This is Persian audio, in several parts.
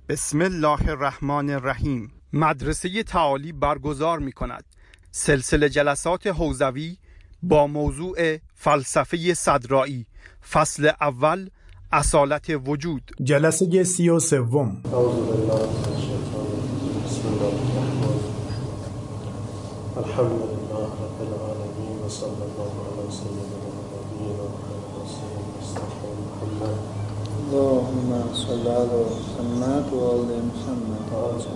بسم الله الرحمن الرحیم. مدرسه تعالی برگزار می کند سلسله جلسات حوزوی با موضوع فلسفه صدرائی، فصل اول، اصالت وجود. جلسه 33. اعوذ بالله من الشیطان الرجیم. بسم الله الرحمن الرحیم. الحمد لله رب العالمین و صلی الله علی سیدنا و نبینا مصطفی محمد. اللهم صل علی محمد و آل محمد.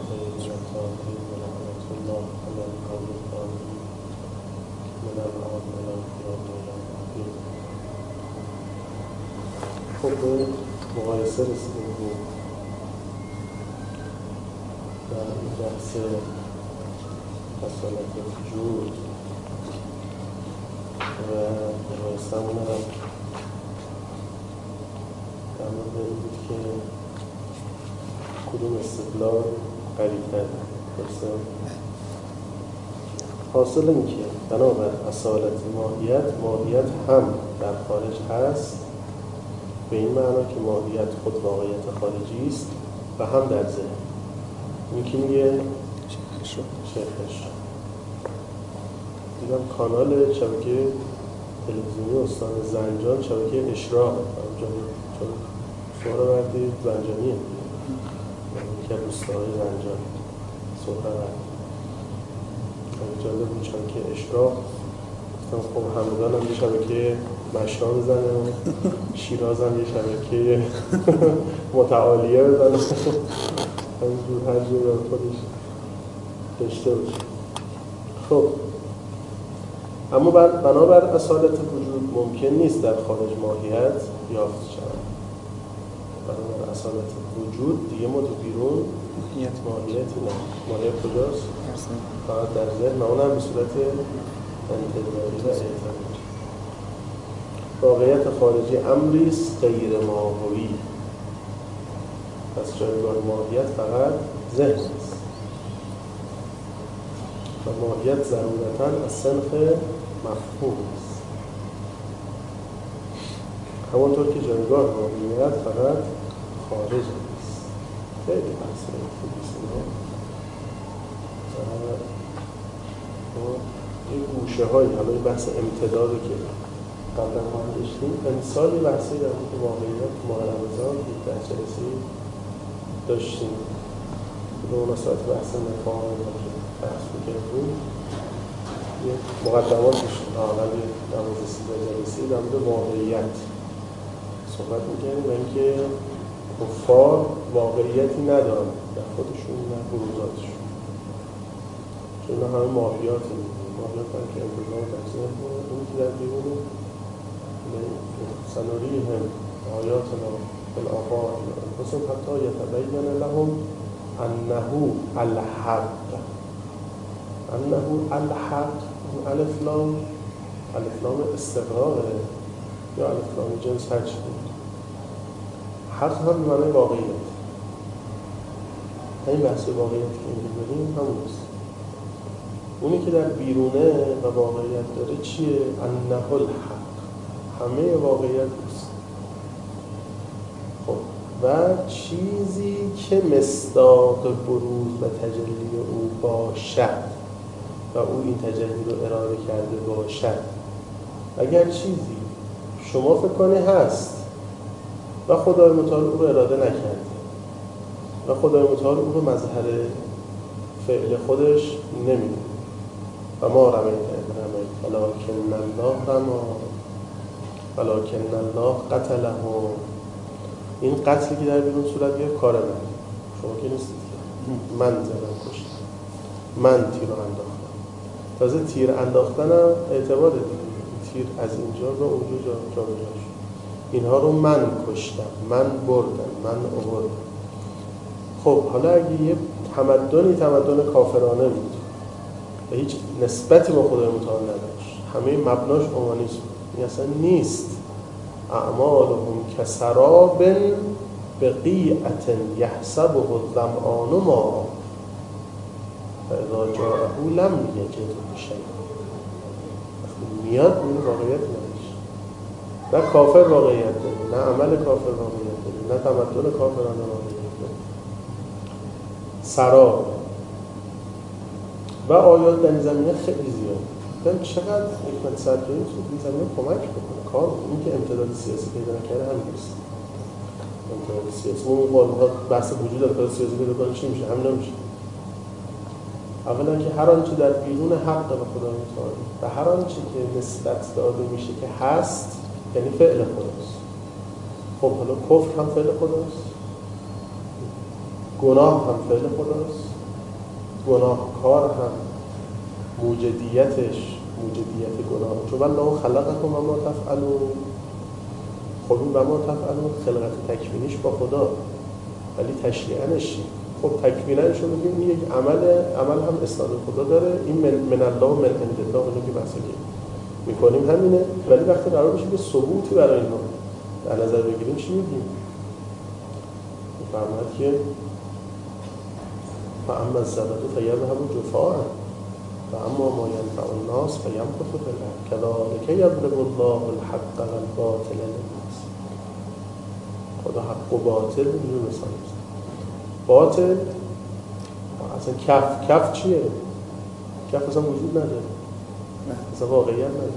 خب به مقایسه رسیدیم بود در این بحث اصالت وجود و مقایسه همون هم در مورد این بود که کدوم استدلال قریب‌تر درسته؟ حاصل این که بنابر اصالت ماهیت هم در خارج هست، به این معنا که ماهیت خود واقعیت خارجی است و هم در ذهن. این که میگه شیخش دیدم کانال شبکه تلویزیونی استان زنجان، شبکه اشراق چون سهروردی زنجانیه، یکی از روستاهای زنجان سهرورد. جالب بود چون که اشراق خب همدان هم یه شبکه مشنا بزنه و شیراز هم یه شبکه متعالیه بزنه، همینجور هر جور رو خودش داشته باشه. خب اما بنابر اصالت وجود ممکن نیست در خارج ماهیت یافت شود. بنابر اصالت وجود دیگه ما تو بیرون ماهیتی نه. ماهیت کجاست؟ فقط در ذهن، اونم به صورت انتظاری و اعتباری. واقعیت خارجی امریست غیر ماهوی، پس جایگاه ماهیت فقط ذهن است و ماهیت ضرورتاً از صنف مفهوم است. همانطور که جایگاه ماهیت فقط خارج است. خیلی بحث خوبی است. این گوشه هایی، حالا این بحث امتداد که قبلا ما داشتیم، امثالی بحثی در مورد واقعیت ماه رمضان در جلسه داشتیم به مناسبت بحث مفاهیم که بحث می‌کردیم. یه مقدمات داشتیم حالا 12 جلسه در مورد واقعیت صحبت می‌کردیم و اینکه کفار واقعیتی ندارن در خودشون نه بروزاتشون، چون همه ماهیاتی ماهیات هم که انتظار در ذهن اون که در بیرونه سنوریهم آیاتنا فی الآفاق انفسهم حتی یتبین لهم انه الحق. انه الحق، الف لام استقراره یا الف لام جنس هر چی بود. حق هم به معنی واقعیت. این بحث واقعیت که اینجا داریم همونست. اونی که در بیرونه و واقعیت داره چیه؟ انه الحق، همه واقعیت است. خب و چیزی که مصداق بروز و تجلی او باشد و او این تجلی رو اراده کرده باشد. اگر چیزی شما فکر کنه هست و خدای متعال او رو اراده نکرده و خدای متعال او رو مظهر فعل خودش نمیده و ما رمیت ولکن الله رما ولکن الله قتله. این قتلی که در بیرون صورت بیاد کار من، شما که نیستید که من زدم کشتم، من تیر انداختم. تازه تیر انداختنم اعتبار دیگه، تیر از اینجا به اونجا جا شد. اینها رو من کشتم، من بردم، من آوردم. خب حالا اگه یه تمدن کافرانه بود و هیچ نسبتی با خدای متعال نداشت، همه مبناش اومانیسم بود، این اصلا نیست. اعمالهم کسراب بقیعة یحسبه الظمآن ماء فاذا جاءه لم یجده شیئا. وقتی میاد این واقعیت نداشت. نه کافر واقعیت داره، نه عمل کافر واقعیت داره، نه تمدن کافرانه واقعیت داره. سراب و آیات در این زمینه خیلی زیاد. دیدم چقدر حکمت صدرایی میتونه این زمینه کمک بکنه. کار این که امتداد سیاسی پیدا نکرده همین نیست. امتداد سیاسی اون قانون‌ها بحث وجود امتداد سیاسی پیدا کنه چی میشه؟ همین نمیشه. اولا که هر آنچه در بیرون حق و خدا متعالی و هر آنچه که نسبت داده میشه که هست یعنی فعل خداست. خب حالا کفر هم فعل خداست، گناه هم فعل خداست، گناهکار هم موجدیت گناه، چون الله خلقکم و ما تفعلون. خب این و ما تفعلون خلقت تکوینیش با خدا، ولی تشریعنش خب تکوینش رو بگیم این یک عمل هم اسناد خدا داره. این من الله و من عند الله اونو که بحثی میکنیم همینه، ولی وقتی قرار بشه که ثبوتی برای اینا در نظر بگیریم چی میگیم؟ میفرماید که فاما الزبد فیذهب جفاء و اما ما ینفع الناس فیمکث فی الارض کذلک یضرب الله الحق والباطل للناس. خدا حق و باطل اینجور مثال میزنه. باطل اصلا کف چیه؟ کف اصلا وجود نداره، اصلا واقعیت نداره.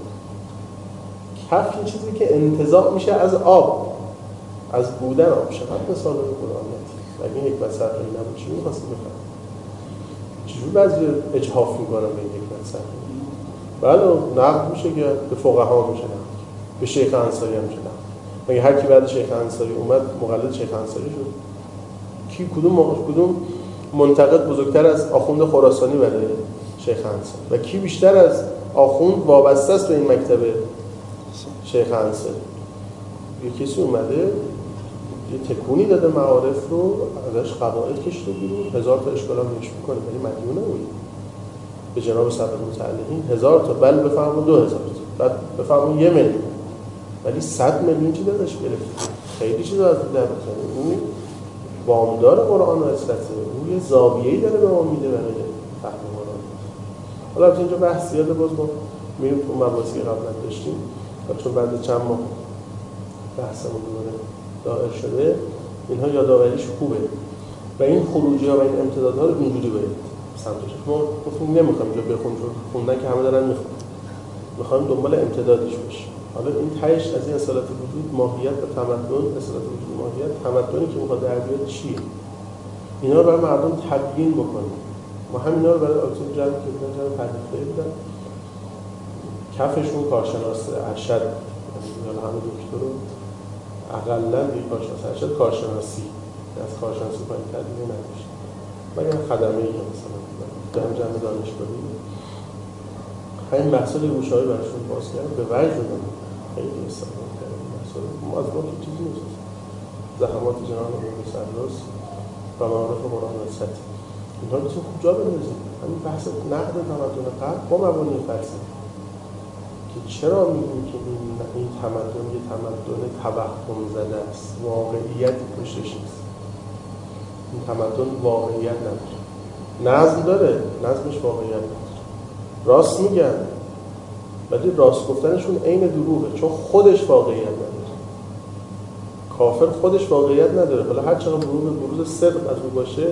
کف این چیزی که انتزاع میشه از آب، از بودن آب. چقدر مثال قرآنیتی. اگه این حکمت صدرایی نبود چی می‌خواستیم بفهمیم؟ چجور بعضی اجحاف میکنن به این حکمت صدرایی؟ بله نقد میشه که به فقها میشه نقد، به شیخ انصاری هم میشه نقد. مگه هر کی بعد شیخ انصاری اومد مقلد شیخ انصاری شد؟ کی کدوم منتقد بزرگتر از آخوند خراسانی برای شیخ انصاری و کی بیشتر از آخوند وابسته است به این مکتب شیخ انصاری؟ یه کسی اومده یه تکونی داده معارف رو، ازش قواعد کشیده بیرون، 1000 تا اشکال هم نوشت میکنه ولی مدیون نمیده به جناب صدر متعلقین 1000 تا، بل بفهمون 2000 تا، بعد بفهمون 1 میلیون، ولی 100 میلیون چی دادش گرفت؟ خیلی چیز از در بخونه. اون وامدار قرآن و اصلته، اون یه زاویه‌ای داره به ما میده برای فهم قرآن. حالا از اینجا بحث زیاده، باز ما میریم تو مباحثی قبلا داشتیم چون بعد چند ماه بحثمون دوباره دائر شده. اینها یادآوریش خوبه و این خروجی‌ها و این امتدادها رو اینجوری باید سمتش. ما گفتیم نمی‌خوایم اینجا بخونیم چون خوندن که همه دارن میخونن، می‌خوایم دنبال امتدادش باشیم. حالا این تهش از این اصالت وجود ماهیت و تمدن، اصالت وجود ماهیت تمدنی که می‌خواد در بیاد چیه، اینا رو برای مردم تبیین بکنیم. ما همینا رو برای آکسیژن جمع کردن، جمع پرداخته بودن. کفشون کارشناس ارشد یا همه دکتر رو اقلن یک کارشناس ارشد کارشناسی از کارشناسی پایین تدریجی نداشت، مگر خدمه‌ای که مثلا جمع دانشگاهی همین محصول گوشه‌ای براشون باز کرد به وجه دادن. خیلی استفاده کردن محصول ما از ما که چیزی نیست. زحمات جناب امام سرداس و معارف قرآن و سطح اینها رو خوب جا بندازیم. همین بحث نقد تمدن غرب با مبانی فلسفی که چرا میگیم که این تمدن یه تمدن توهم زده است، واقعیتی پشتش نیست. این تمدن واقعیت نداره، نظم داره، نظمش واقعیت نداره. راست میگن ولی راست گفتنشون عین دروغه، چون خودش واقعیت نداره. کافر خودش واقعیت نداره، حالا هر چقدر بروز صدق از او باشه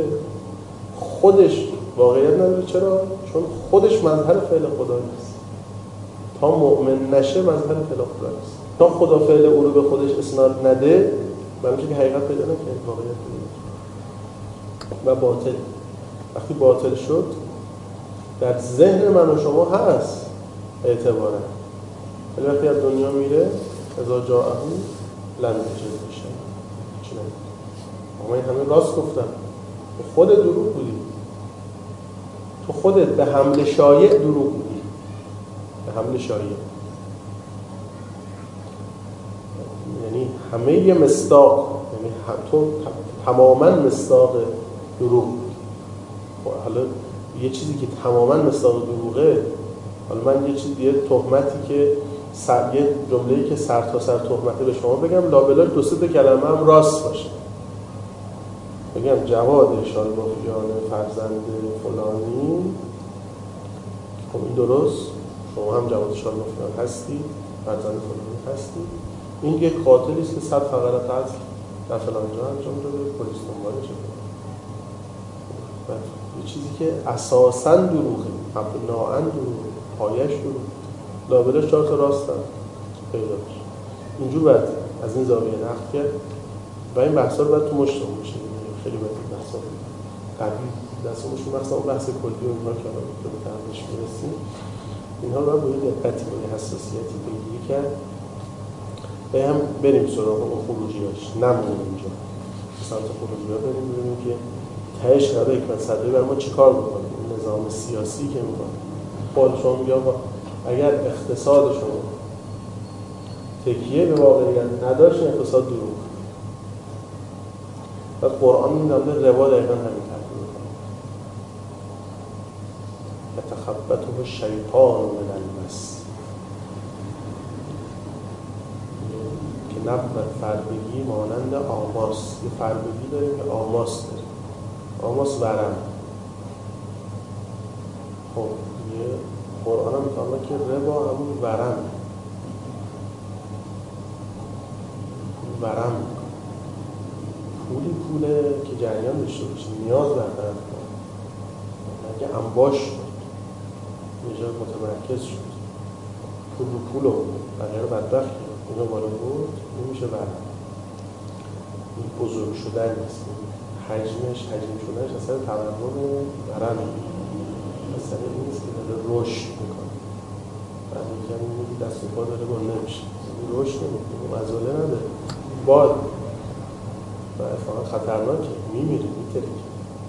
خودش واقعیت نداره. چرا؟ چون خودش مظهر فعل خدا نیست. تا مؤمن نشه مظهر فعل خدا نیست. تا خدا فعل او رو به خودش اسناد نده معنیشه که حقیقت پیدا نکنه، واقعیت پیدا نکنه. و باطل وقتی باطل شد در ذهن من و شما هست اعتباره، ولی وقتی از دنیا میره اذا جاءه لم یجد بشه چی نمید. اما این همه راست گفتم، تو خود دروغ بودی، تو خودت به حمل شایع دروغ بودی، به حمل شایع، یعنی همه یه مصداق، یعنی تو تماما مصداق دروغ بودی. حالا یه چیزی که تماما مصداق دروغه، حالا من یه تهمتی که یه جمله‌ای که سر تا سر تهمته به شما بگم، لابلای دو سه کلمه هم راست باشه. بگم جواد شالبافیان فرزند فلانی، خب این درست، شما هم جواد شالبافیان هستی، فرزند فلانی هستی. این یک قاتلی است که 100 فقره قتل در فلان جا انجام داده، پلیس دنبالش. یه چیزی که اساساً دروغه، مبنااً دروغه، پایش دروغه، لابلش 4 تا راستن پیدا بشه. اینجور باید از این زاویه نقد کرد و این بحثا رو باید تو مشتمون بشه. خیلی باید این بحثا قوی دستمون مثلا اون بحث کلی و اینها که الان به طرفش میرسیم، اینها رو باید با یه دقتی و یه حساسیتی پیگیری کرد و هم بریم سراغ اون خروجیاش، نمونیم اینجا سمت خروجی‌ها بریم ببینیم که تهش قراره حکمت صدری بر ما چی کار بکنه. این نظام سیاسی که میکنه خودشون میگه اگر اقتصاد شما تکیه به واقعیت نداشت اقتصاد دروغ. و قرآن این نامده روا دقیقا همین تحقیل میکنه. یتخبطه الشیطان من المس، که نبود فربگی مانند آماس. یه فربگی داریم که آماس داریم، آماس ورم. خب یه قرآن هم میتونه که ربا همون ورم پوله که جریان داشته باشه، نیاز برطرف کنه. اگه انباش شد یه جا متمرکز شد، پول رو بقیه رو بدبخت کرد، اینو بالا بود، این میشه ورم. این بزرگ شدن نیست، حجم شدنش اصلا تورم ورمه، اصلا این نیست که داره رشد میکنه. بعد میگم این دست و پا داره گنده میشه، رشد نمیکنه، مزاله نداره، باد و اتفاقا خطرناکه، میمیره، میترکه.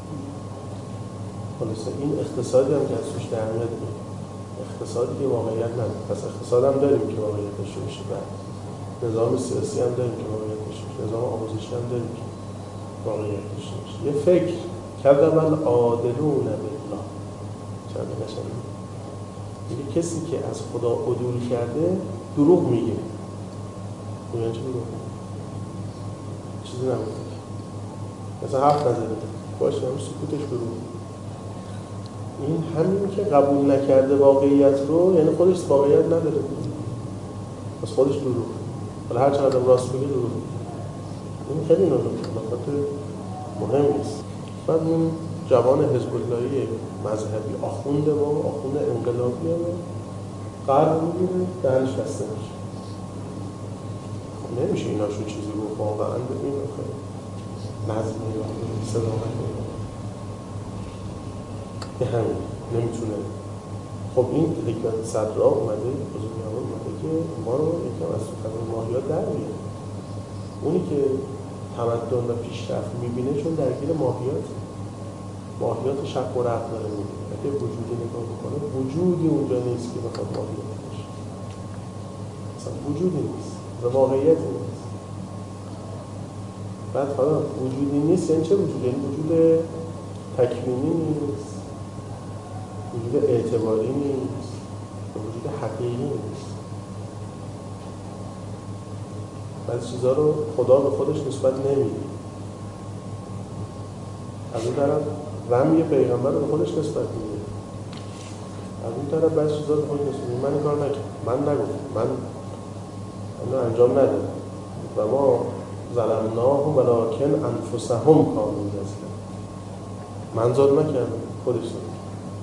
خلاصه این اقتصادی هم که از توش در میاد، اقتصادی که واقعیت نداره. پس اقتصاد هم داریم که واقعیت داشته باشه، بعد نظام سیاسی هم داریم که واقعیت داشته باشه، نظام آموزشی هم داریم که واقعیت داشته باشه. یه فکر کردم العادلون بالله، چند قشنگه میگه کسی که از خدا عدول کرده دروغ میگه. میگن چه دروغ؟ چیزی نمیگه، مثلا حرف نزده باشه، هم سکوتش دروغ. این همین که قبول نکرده واقعیت رو، یعنی خودش واقعیت نداره، پس خودش دروغ. حالا هر چقدر راست بگه دروغ. این خیلی نکات مهم است. بعد این جوان حزب اللهی مذهبی آخوند انقلابی قرار میگیره، دهنش بسته میشه. نمیشه ایناشو چیزی رو واقعا ببین خیلی نظمی رو صداقت رو یه همین نمیتونه. خب این حکمت صدرا اومده، بزرگوار اومده که ما رو یکم از سخن ماهیات در بیاره. اونی که تمدن و پیشرفت میبینه چون درگیر ماهیات شق و رق داره میبینه. اگه وجودی نگاه بکنه، وجودی اونجا نیست که بخواد ماهیت باشه، اصلا وجودی نیست و واقعیتی نیست. بعد حالا وجودی نیست یعنی چه وجودی؟ یعنی وجود تکوینی نیست، وجود اعتباری نیست، وجود حقیقی نیست. بعضی چیزها رو خدا به خودش نسبت نمیده. از اون طرف رمی پیغمبر رو به خودش نسبت میده. از اون طرف بعضی چیزها رو به خودش نسبت میده. من این کار نکردم، من نگفتم، من اینو انجام ندادم و ما ظلمناه ولکن انفسهم کانوا یظلمون. من ظلم نکردم، خودش ظلم.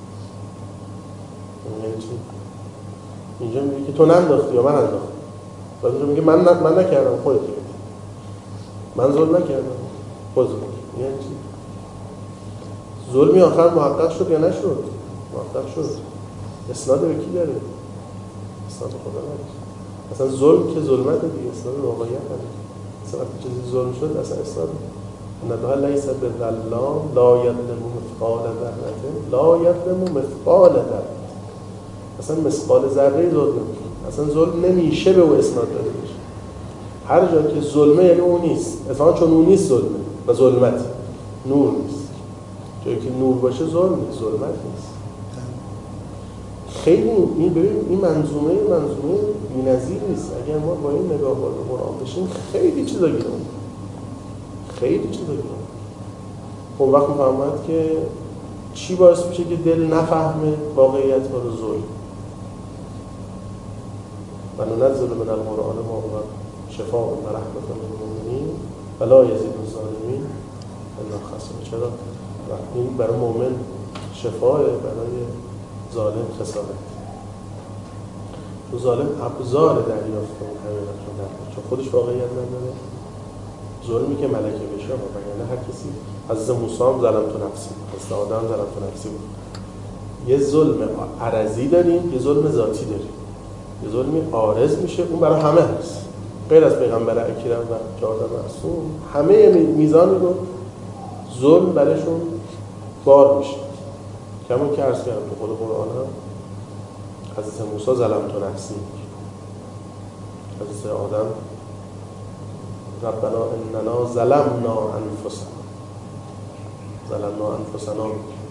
یعنی چی؟ اینجا میگه که تو ننداختی یا من انداختم. بعد اونجا میگه من نکردم، خودت کردی. من ظلم نکردم، خودت ظلم کردی. یعنی چی؟ ظلمی آخر محقق شد یا نشد؟ محقق شد. اسناد به کی داره؟ اسناد خدا نداره. اصلا ظلم که ظلمت دیگه، اسناد واقعیت نداره. اصلا وقتی چیزی ظلم شد اصلا اسناد نداره. لیس بظلام لا یظلم مثقال ذره لا یظلم مثقال ذره. اصلا مثقال ذره ظلم نمیشه. اصلا ظلم نمیشه به او اسناد داده بشه. هر جا که ظلمه یعنی اون نیست. اصلا چون اون نیست ظلمه و ظلمت نور نیست. جایی که نور باشه ظلم نیست، ظلمت نیست. خیلی این ببین این منظومه بی‌نظیر نیست. اگر ما با این نگاه به قرآن بشیم خیلی چیزا گیرم. خب وقت می‌فهمد که چی باعث میشه که دل نفهمه واقعیت رو ظلم. و ننزل من القرآن ما هو شفاء و رحمة للمؤمنین و لا یزید الظالمین الا خسارا. چرا؟ این برای مؤمن شفاه، برای ظالم خسارت. تو ظالم ابزار دریافت اون حقیقت رو نداره، چون خودش واقعیت نداره. ظلمی که ملکه بشه، وگرنه هر کسی، حضرت موسی هم ظلم تو نفسی، حضرت آدم ظلم تو نفسی بود. یه ظلم عرضی داریم، یه ظلم ذاتی داریم. یه ظلمی عارض میشه، اون برای همه هست، غیر از پیغمبر اکرم و 14 معصوم. همه میزانی رو ظلم برشون بار میشه. کمون که عرض کردم تو خود قرآن هم حضرت موسی ظلم تو نفسی، حضرت آدم ربنا اننا ظلمنا انفسنا.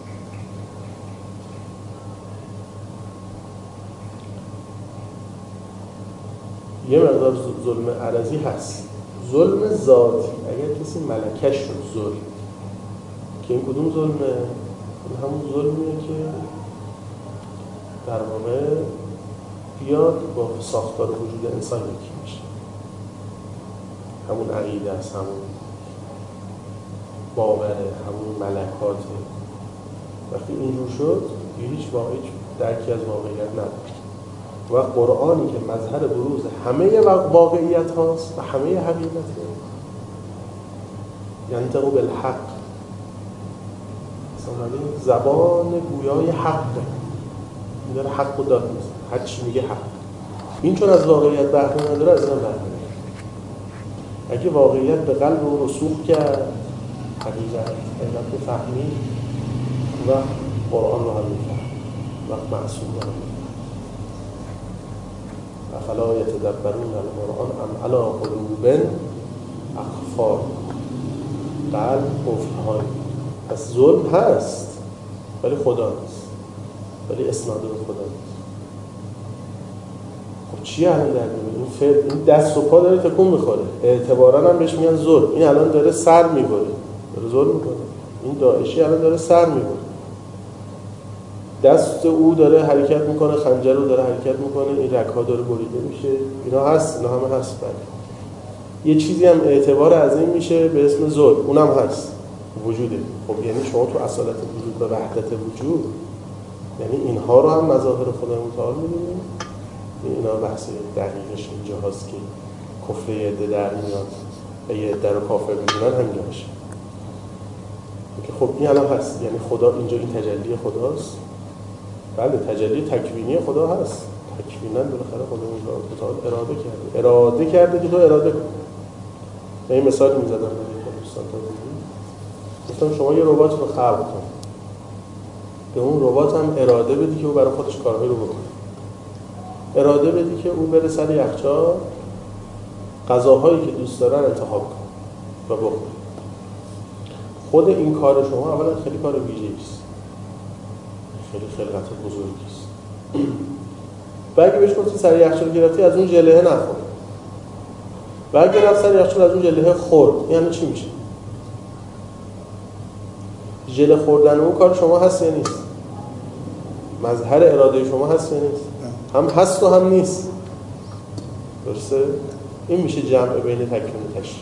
یه مقدار ظلم عرضی هست. ظلم ذاتی اگر کسی ملکش شد ظلم، که این کدوم ظلمه؟ این همون ظلمیه که در واقع بیاد با ساختار وجود انسان یکی میشه. همون عقیده است، همون باوره، همون ملکاته. وقتی اینجور شد هیچ درکی از واقعیت نداره. و قرآنی که مظهر بروز همه واقعیت هاست و همه حقیقته، ینطق بالحق، زبان گویای حقه، این داره حق رو داد میزن، هر چی میگه حق. این چون از واقعیت بهره نداره، از این بهره نداره. اگه واقعیت به قلب رو رسوخ کرد، حقیقت رو فهمید و قرآن رو هم میفهم و معصوم رو هم میفهم. افلا یتدبرون القرآن ام علی قلوب اقفال، قلب قفل‌های. پس ظلم هست ولی خدا نیست، ولی اسناد به خدا نیست. خب چی الان در میاد؟ این دست و پا داره تکون میخوره، اعتباراً هم بهش میگن ظلم. این الان داره سر میبره، داره ظلم میکنه. این داعشی الان داره سر میبره، دست او داره حرکت میکنه، خنجر رو داره حرکت میکنه، این رگ‌ها داره بریده میشه. اینا هست، اینا همه هست. بله یه چیزی هم اعتبار عظیم میشه به اسم ظلم، اونم هست، وجوده. خب یعنی شما تو اصالت وجود و وحدت وجود، یعنی اینها رو هم مظاهر خدای متعال می‌بینید. اینا بحث دقیقش اینجا هست که کفر یه عده در میاد و یه عده رو کافر می‌دونن همینجاشه. که خب این الان هست، یعنی خدا اینجا این تجلی خداست. بله تجلی تکوینی خدا هست، تکویناً بالاخره خدا متعال اراده کرده که تو اراده کن. این مثال می‌زدم برای دوستان تا گفتم شما یه ربات رو خلق کن، به اون ربات هم اراده بدی که او برای خودش کارهایی رو بکنه. اراده بدی که او بره سر یخچال غذاهایی که دوست دارن انتخاب کن و بخور. خود این کار شما اولا خیلی کار ویژه‌ای است، خیلی خلقت بزرگی است. و اگه بهش گفتی سر یخچال گرفتی از اون ژله نخور، و اگه رفت سر یخچال از اون ژله خورد، یعنی چی میشه؟ ژله خوردن اون کار شما هست یا نیست؟ مظهر اراده شما هست یا نیست؟ هم هست و هم نیست. درسته؟ این میشه جمع بین تکوین و تشریع.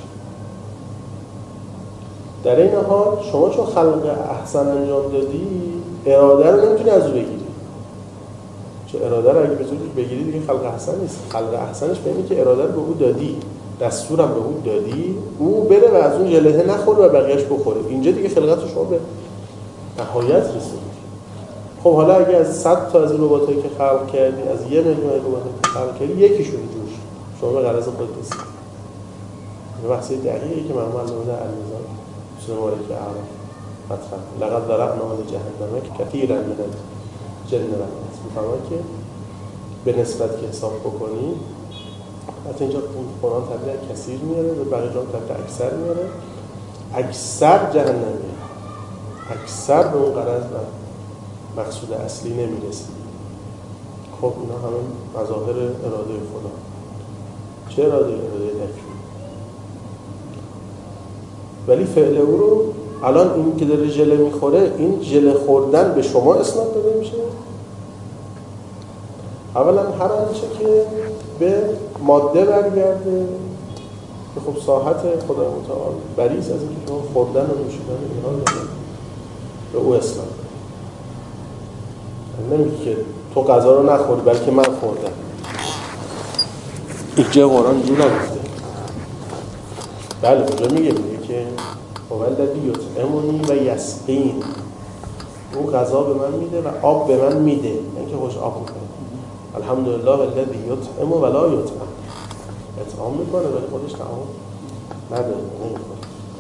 در این حال شما چون خلق احسن انجام دادی، اراده رو نمیتونی از او بگیری. چون اراده رو اگه بتونی بگیری دیگه خلق احسن نیست. خلق احسنش به اینه که اراده رو به او دادی، دستورم به او دادی، او بره و از اون ژله نخوره و بقیه‌اش بخوره. اینجا دیگه خلقت شما به نهایت رسید. خب حالا اگه از 100 تا از این رباتایی که خلق کردی، از 1 میلیون رباتایی که خلق کردی، یکیشون جوش شما به غرض خود رسید. این بحثی دقیقی که مرحوم علامه در المیزان سوره مبارکه اعراف مطرح لقد ذرأنا لجهنم کثیرا من الجن والانس، میفهمن که به نسبت که حساب بکنی، حتی اینجا قرآن تعبیر کثیر میاره و بقیه جا تعبیر اکثر میاره. اکثر جهنمیه، اکثر به اون غرض و مقصود اصلی نمیرسه. خب اینا همه مظاهر اراده خدا. چه اراده؟ اراده تکوین. ولی فعل او رو الان این که داره ژله میخوره، این ژله خوردن به شما اسناد داده میشه. اولا هر آنچه که به ماده برگرده که خب ساحت خدای متعال بریز از اینکه شما خوردن و نوشیدن اینها داره. او اسلام داره. نمیگه که تو غذا رو نخوری بلکه من خوردم. این جای قرآن اینجور نگفته. بله اونجا میگه که والذی یطعمنی و یسقین، او غذا به من میده و آب به من میده، یعنی که خوش آب میکنه. الحمدلله الذی یطعم و لا یطعم، اطعام میکنه ولی خودش طعام نداره، نمیخوره.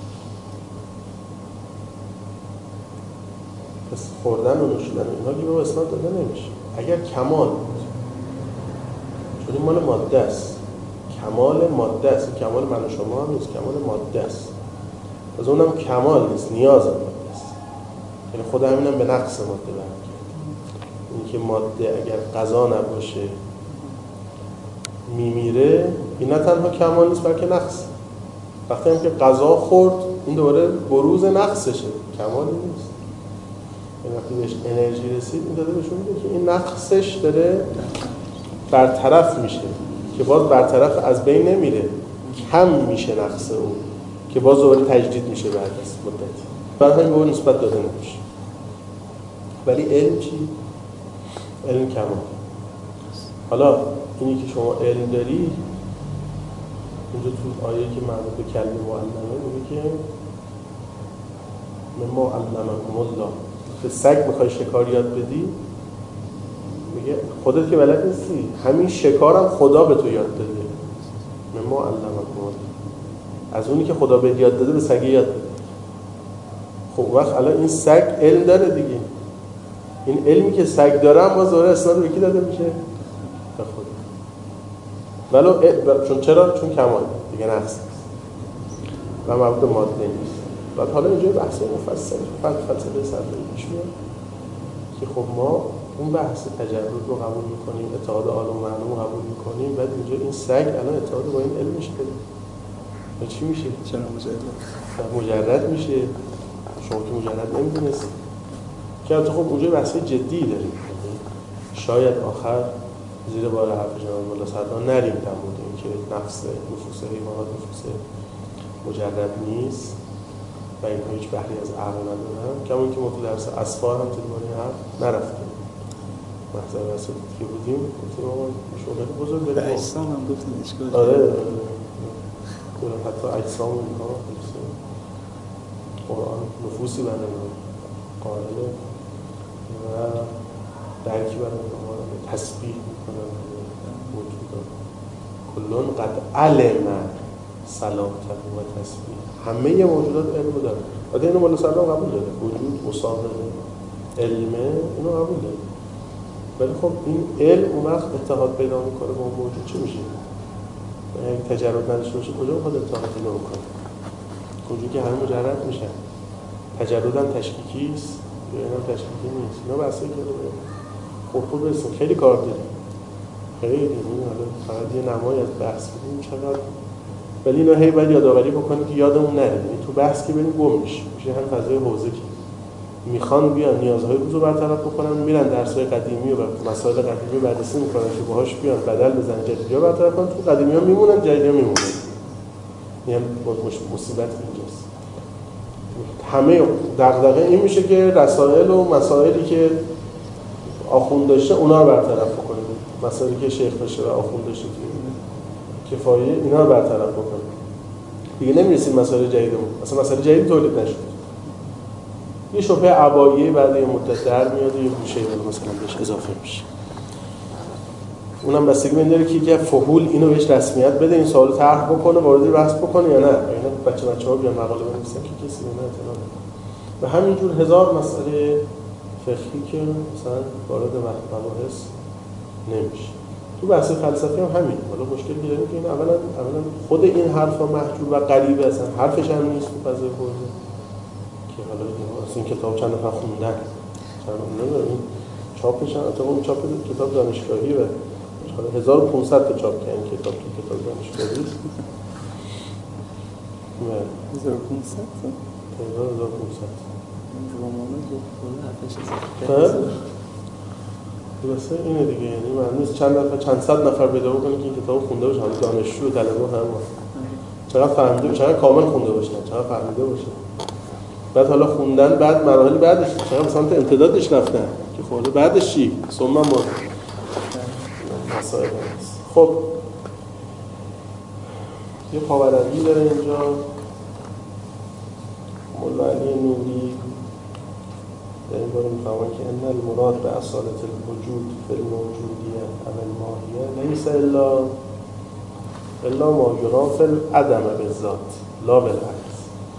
پس خوردن و نوشیدن اینها که به اسناد داده نمیشه. اگر کمال بود، چون این مال ماده است، کمال ماده است، کمال من و شما هم نیست، کمال ماده است. از اونم کمال نیست، نیاز ماده است. یعنی خود همینم به نقص ماده برمیگرده. اینی که ماده اگر غذا نباشه میمیره، این نه تنها کمال نیست بلکه نقص. وقتی هم که غذا خورد، این دوباره بروز نقصشه، کمالی نیست. یعنی وقتی بهش انرژی رسید، این داده بهشون میده که این نقصش داره برطرف میشه، که باز برطرف از بین نمیره، کم میشه نقص اون، که باز دوباره تجدید میشه بعد از مدتی. بعد همین به اون نسبت داده نمیشه. ولی علم چی؟ علم کمال. حالا اینی که شما علم داری، اینجا تو آیه که مربوط به کلمه معلمه میگه که مما علمکم الله، به سگ میخوای شکار یاد بدی، میگه خودت که بلد نیستی، همین شکارم خدا به تو یاد داده. مما علمکم الله، از اونی که خدا به یاد داده به سگ یاد داده. خب وقت الان این سگ علم داره دیگه، این علمی که سگ داره هم باز دوباره اسناد به کی داده میشه؟ به خدا. ولو چون چرا؟ چون کمال دیگه نقص نیست و مربوط به ماده نیست. بعد حالا اینجا بحث مفصل فلسفه صدری پیش میاد که خب ما اون بحث تجرد رو قبول میکنیم، اتحاد عالم و معلوم رو قبول میکنیم، بعد اینجا این سگ الان اتحاد با این علمش بده و چی میشه؟ چرا مجرد میشه. شما که مجرد نمیدونست که البته خب اونجا بحث جدی داریم، شاید آخر زیر بار حرف جناب مولا صدرا نریم در مورد اینکه نفس نفوس حیوانات نفوس مجرد نیست و اینها هیچ بحری از عقل ندارن، کمون که ما تو درس اصفار هم توی باره حرف نرفتیم. محضر رسولت که بودیم گفتیم آقا شغل بزرگ داریم، به اجسام هم گفتیم اشکال آره حتی اجسام و اینها قرآن نفوسی برای قائله و درکی برای ما تسبیح میکنن موجودات کلون قد علم صلاته و تسبیح. همه موجودات علم داره. بعد اینو مولا صدرام قبول داره، وجود مصادره علمه، اینو قبول داره. ولی خب این علم اون وقت اتحاد پیدا میکنه با موجود چی میشه؟ اگه تجرد نداشته باشه کجا میخواد اتحاد پیدا میکنه؟ کجا که همه مجرد میشن. تجرد هم تشکیکی است یا این هم تشکیکی نیست. اینا بحثه که خوب برسیم. خیلی کار داریم، خیلی این حالا فقط یه نمای از بحث بدیم چقدر، ولی اینا هی باید یادآوری بکنیم که یادمون نره. یعنی تو بحث که بریم گم میشه هم فضای حوزه که میخوان بیان نیازهای روز رو برطرف بکنن، میرن درس‌های قدیمی و مسائل قدیمی بررسی میکنن که باهاش بیان بدل بزنن، جدیدیا برطرف کنن. تو قدیمی‌ها میمونن، جدیدیا میمونن. یعنی مصیبت اینجاست. همه دغدغه این میشه که رسائل و مسائلی که آخوند داشته اونا رو برطرف بکنیم، مسائلی که شیخ داشته و آخوند داشته کفایه اینا رو برطرف بکنیم. دیگه نمیرسیم مسائل جدیدمون، اصلا مسائل جدید تولید نشد. یه شبهه عباییه بعد یه مدت در میاد و یه گوشه مثلا بهش اضافه میشه. اونم بستگی به این داره که یه فحول اینو بهش رسمیت بده، این سوالو طرح بکنه، وارد بحث بکنه یا نه. اینا بچه‌ها بیان مقاله بنویسن که کسی نه اطلاع نداره. و همینجور هزار مسئله فقهی که مثلا وارد مباحث نمیشه. تو بحث فلسفی هم همین. حالا مشکلی داره که این اولا خود این حرفا محجوب و غریبه، اصلا حرفش هم نیست تو فضای حوزه که حالا این کتاب چند نفر خوندن، چند نفر این چاپش هم اون چاپ کتاب دانشگاهی و 1500 تا چاپ کردن کتاب دانشگاهی. 1500 تا 1500 رمانه که کلا درسته اینه دیگه. یعنی معنیش چند صد نفر پیدا بکنه که این کتاب خونده باشه، حالا دانشجو و طلبه هم چقدر فهمیده، چقدر کامل خونده باشه، چقدر فهمیده باشه. بعد حالا خوندن بعد مراحل بعدش چقدر سمت امتدادش رفتن که خورده بعدش چی؟ ثم ما مسائل هست. خب یه پاورقی داره اینجا مولا علی نوری در این باره میفهمن که ان المراد به اصالت الوجود فی الموجودیه او الماهیه لیس الا ما ینافی العدم بالذات لا بالعکس.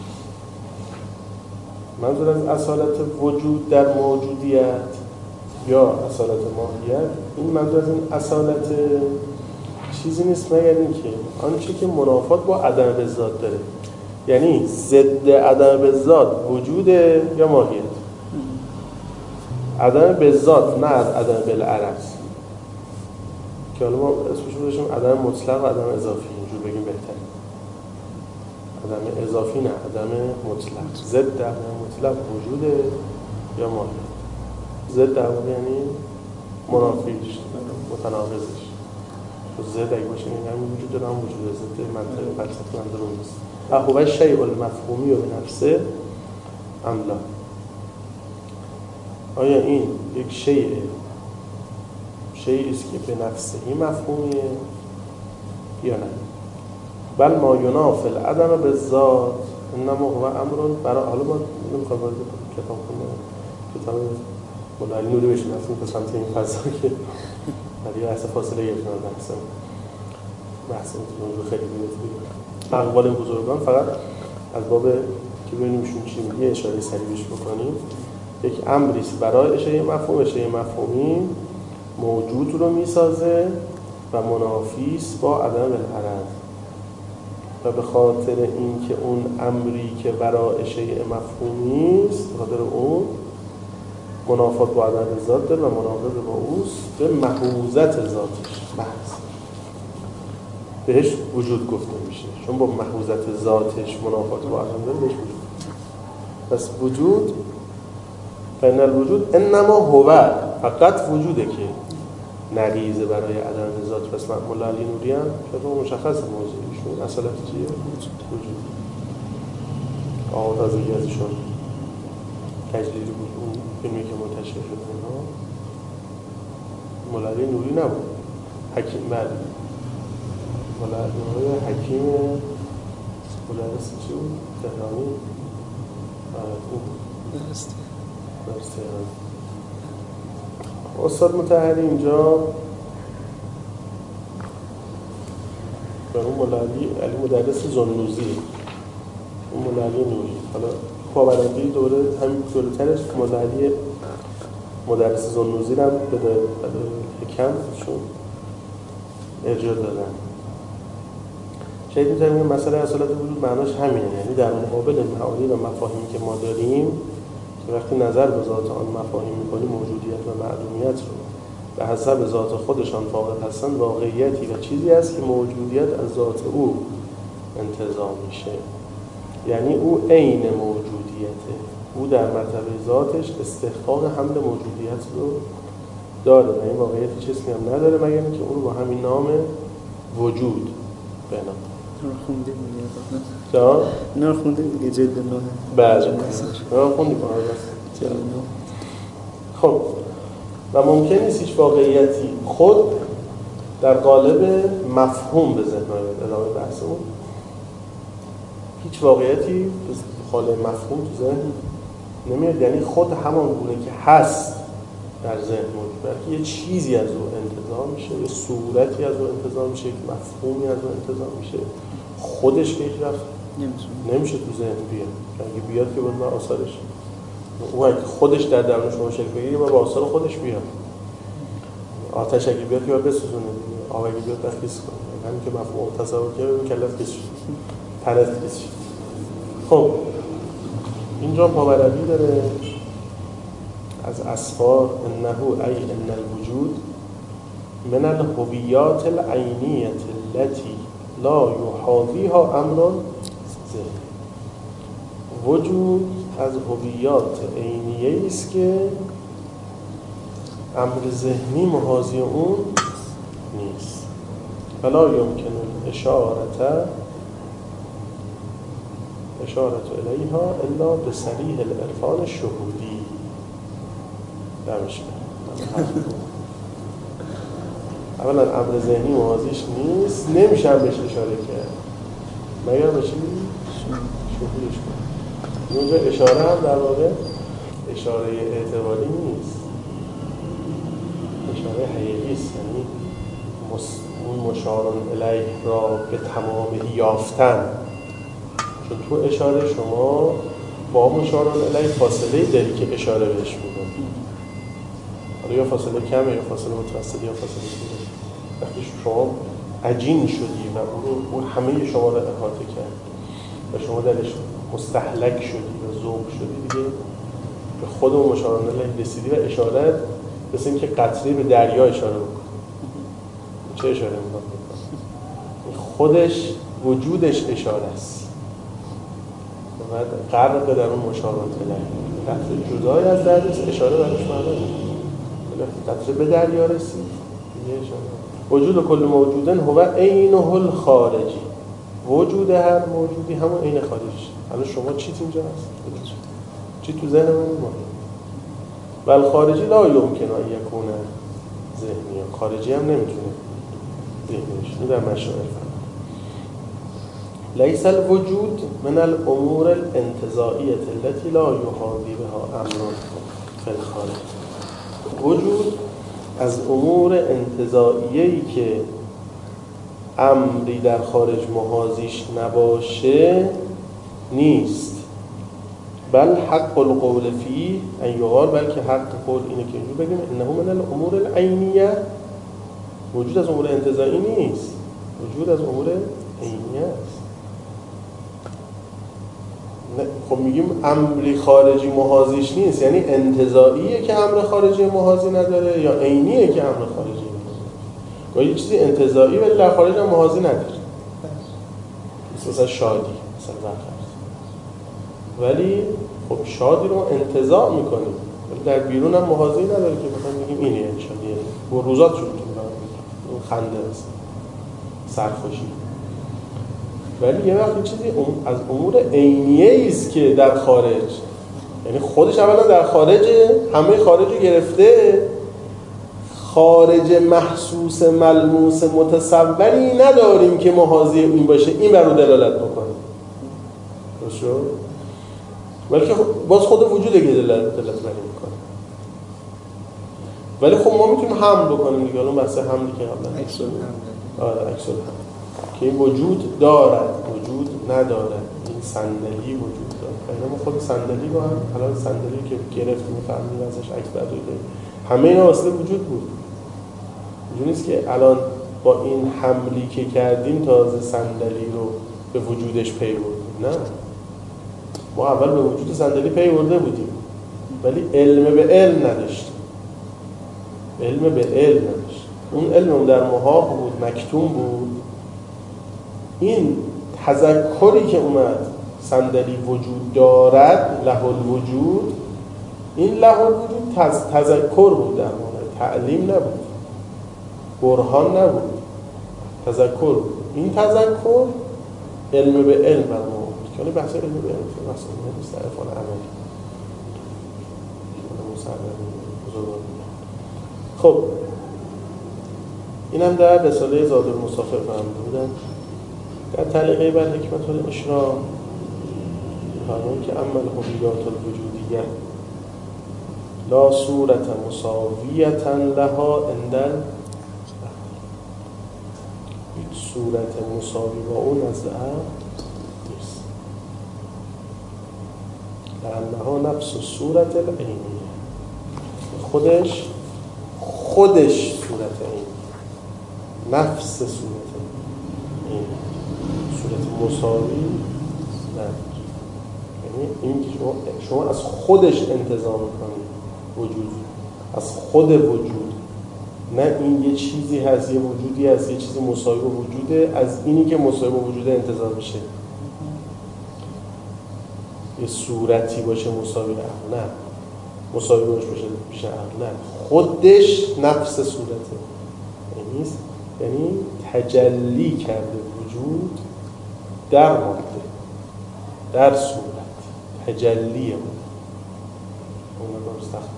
منظور از اصالت وجود در موجودیت یا اصالت ماهیت، این منظور از این اصالت چیزی نیست مگر اینکه آنچه که منافات با عدم بالذات داره، یعنی ضد عدم بالذات وجوده یا ماهیت. عدم بالذات نه از عدم بالعرض که حالا ما اسمش رو داشتیم عدم مطلق و عدم اضافی، اینجور بگیم بهتره. عدم اضافی نه، عدم مطلق. ضد عدم مطلق وجوده یا ماهیت. ضد در واقع یعنی منافیش، متناقضش. ضد اگه باشه این همین وجود داره، هم وجود ضد منطق فلسفی منظور اون نیست. اهو شیء المفهومی و به نفسه ام لا، آیا این یک شیء است که به نفسه این مفهومیه یا نه؟ بل ما ینافی العدم بالذات انما هو امر برای، حالا ما نمیخوام وارد کتاب کنم، کتاب مولا علی نوری بشین اصلا به سمت این فضا که برای احسا فاصله گرفتن از بحث رو خیلی بیاد اقوال این بزرگان فقط از باب که ببینیمشون چی میگه اشاره سریعش بکنیم. یک امریست برای اشاره مفهومی موجود رو میسازه و منافیست با عدم العرض، و به خاطر اینکه اون امری که برای اشاره مفهومی است، به خاطر اون منافات با عدم ذات داره و مناقض با اوست، به محوزت ذاتش بحث بهش وجود گفته میشه، چون با محوزت ذاتش منافات با عدم داره بهش وجود. پس وجود فإن الوجود انما هو، فقط وجوده که نقیضه برای عدم ذات. پس مولا علی نوری هم که مشخص موضوعشون اصالت چیه؟ وجود. تازگیاتشون تجلیلی بود اون فیلمی که منتشر شد اونها. مولا علی نوری نبود، حکیم بعد مولا علی نوری حکیم مدرس چی بود؟ تهرانی. خوب درست تهرانی. استاد مطهری اینجا به اون مولا علی مدرس زنوزی، اون مولا علی نوری، حالا پاورقی دوره همین دوره ترش مولا علی مدرس زنوزی رو هم به حکم چون ارجاع دادن. شاید می‌تونیم مسئله اصالت وجود معناش همینه، یعنی در مقابل معانی و مفاهیمی که ما داریم که وقتی نظر به ذات آن مفاهیم می‌کنیم موجودیت و معدومیت رو به حسب ذات خودشان فاقد هستند، واقعیتی و چیزی است که موجودیت از ذات او انتزاع میشه، یعنی او عین موجودیته، او در مرتبه ذاتش استحقاق حمل موجودیت رو داره و این واقعیتی چیزی هم نداره مگر اینکه اون رو با همین نام وجود بنا خوندیم دیگه. جا؟ نه خوندیم دیگه جلد 9. بله. خوندیم جلد 9. خب و ممکن نیست هیچ واقعیتی خود در قالب مفهوم به ذهن آید. ادامه بحثمون هیچ واقعیتی به قالب مفهوم تو ذهن نمیاد، یعنی خود همان گونه که هست در ذهن موجود، بلکه یه چیزی از اون انتزاع میشه، یه صورتی از اون انتزاع میشه، یک مفهومی از اون انتزاع میشه. خودش که هیچ وقت نمیشه تو ذهن بیاد، اگه بیاد که باید با آثارش او اگه خودش در درون شما شکل بگیره با آثار خودش بیاد. آتش اگه بیاد که باید بسوزونه، آب اگه بیاد تخلیص کنه، همین که مفهوم تصور کنه ببین کلت کس شد، تنت کس شد. خب اینجا پاورقی داره از اسفار انه ای ان الوجود من الهویات العینیه التي لا یحاذیها امر ذهنی. وجود از هویات عینیه است که امر ذهنی محاذی اون نیست. فلا یمکن الاشاره الیها الا بصریح العرفان الشهودی. اولا امر ذهنی موازیش نیست، نمیشه هم بهش اشاره کرد مگر به چی؟ شهودش کنه. اونجا اشاره هم در واقع اشاره اعتباری نیست، اشاره حقیقی است، یعنی اون مشارون الیه را به تمامی یافتن. چون تو اشاره شما با مشارون الیه فاصله داری که اشاره بهش میکنی، حالا یا فاصله کمه یا فاصله متوسط یا فاصله کوچیک. وقتی شما عجین شدی و اون همه شما رو احاطه کرد و شما درش مستهلک شدی و ذوق شدی، دیگه به خود اون مشارون الیه رسیدی و اشاره مثل اینکه قطره به دریا اشاره بکنی. چه اشاره میکنی؟ خودش وجودش اشاره است و غرق در اون مشارون الیه. قطره جدای از دریاست، اشاره برش معنی قطره به دریا رسید دیگه اشاره. وجود کل موجودن هو عینه الخارجی، وجود هر موجودی همون عین خارجیه. الان شما چیت اینجا هست؟ چی تو ذهن من میمونه؟ و الخارجی لا یمکن ان یکون ذهنی، خارجی هم نمیتونه ذهنی بشه. در مشاعر لیس الوجود من الامور الانتزاعیه التي لا یحاذی بها امر فی الخارج. وجود از امور انتزاعیه‌ای که امری در خارج محاذیش نباشه نیست. بل حق القول فی ان یقال، بلکه حق قول اینه که اینجور بگیم انه من الامور العینیه. وجود از امور انتزاعی نیست، وجود از امور عینیه است. خب میگیم امری خارجی محاذیش نیست، یعنی انتزاعیه که امر خارجی محاذی نداره یا عینیه که امر خارجی نداره؟ گاهی چیزی انتزاعی ولی در خارج هم محاذی نداره، مثلا شادی، مثلا ولی خب شادی رو انتزاع میکنیم ولی در بیرون هم محاذی نداره که مثلا میگیم اینه یعنی شادیه و روزات شد اون خنده است، سرخوشی. ولی یه وقت چیزی از امور عینیه است که در خارج، یعنی خودش اولا در خارجه، همه خارج رو گرفته، خارج محسوس ملموس متصوری نداریم که محاذی این باشه، این بر رو دلالت بکنه. درست شد؟ ولی که باز خود وجوده که دلالت بر میکنه. ولی خب ما میتونیم حمل بکنیم دیگه. الان بحث حملی که قبلا عکس الحمل. آره عکس الحمل که این وجود دارد، وجود ندارد. این صندلی وجود دارد. یعنی ما خود صندلی رو هم حالا صندلی که گرفتیم فهمیدیم ازش عکس برداریم، همه اینا اصلا وجود بود. اینجوری نیست که الان با این حملی که کردیم تازه صندلی رو به وجودش پی بردیم. نه، ما اول به وجود صندلی پی برده بودیم ولی علم به علم نداشتیم. علم به علم نداشتیم. اون علم در محاق بود، مکتوم بود. این تذکری که اومد صندلی وجود دارد، له الوجود، این له الوجود تذکر بود، در واقع تعلیم نبود، برهان نبود، تذکر بود. این تذکر علم به علم برمون که اون بحث علم به علم بحث مستعرفان عملی خب اینم در رساله زاد المسافر فهمده بودن. در تعلیقه بر حکمت الاشراق فرمون که اما الهویات الوجودیه لا صورت مساویتا لها اندل، هیچ صورت مساوی با اون نزد نیست. لانها نفس صورت العینیه، خودش صورت عین، نفس صورت عین، صورت مساوی نداره. یعنی این که شما از خودش انتزاع میکنید وجود، از خود وجود، نه این یه چیزی هست، یه وجودی هست، یه چیزی مساوی با وجوده، از اینی که مساوی با وجوده انتزاع بشه، یه صورتی باشه مساوی عقل، نه مساوی باشه عقل، نه خودش نفس صورته. یعنی تجلی کرده وجود در ماده، در صورت تجلی اون رو سخت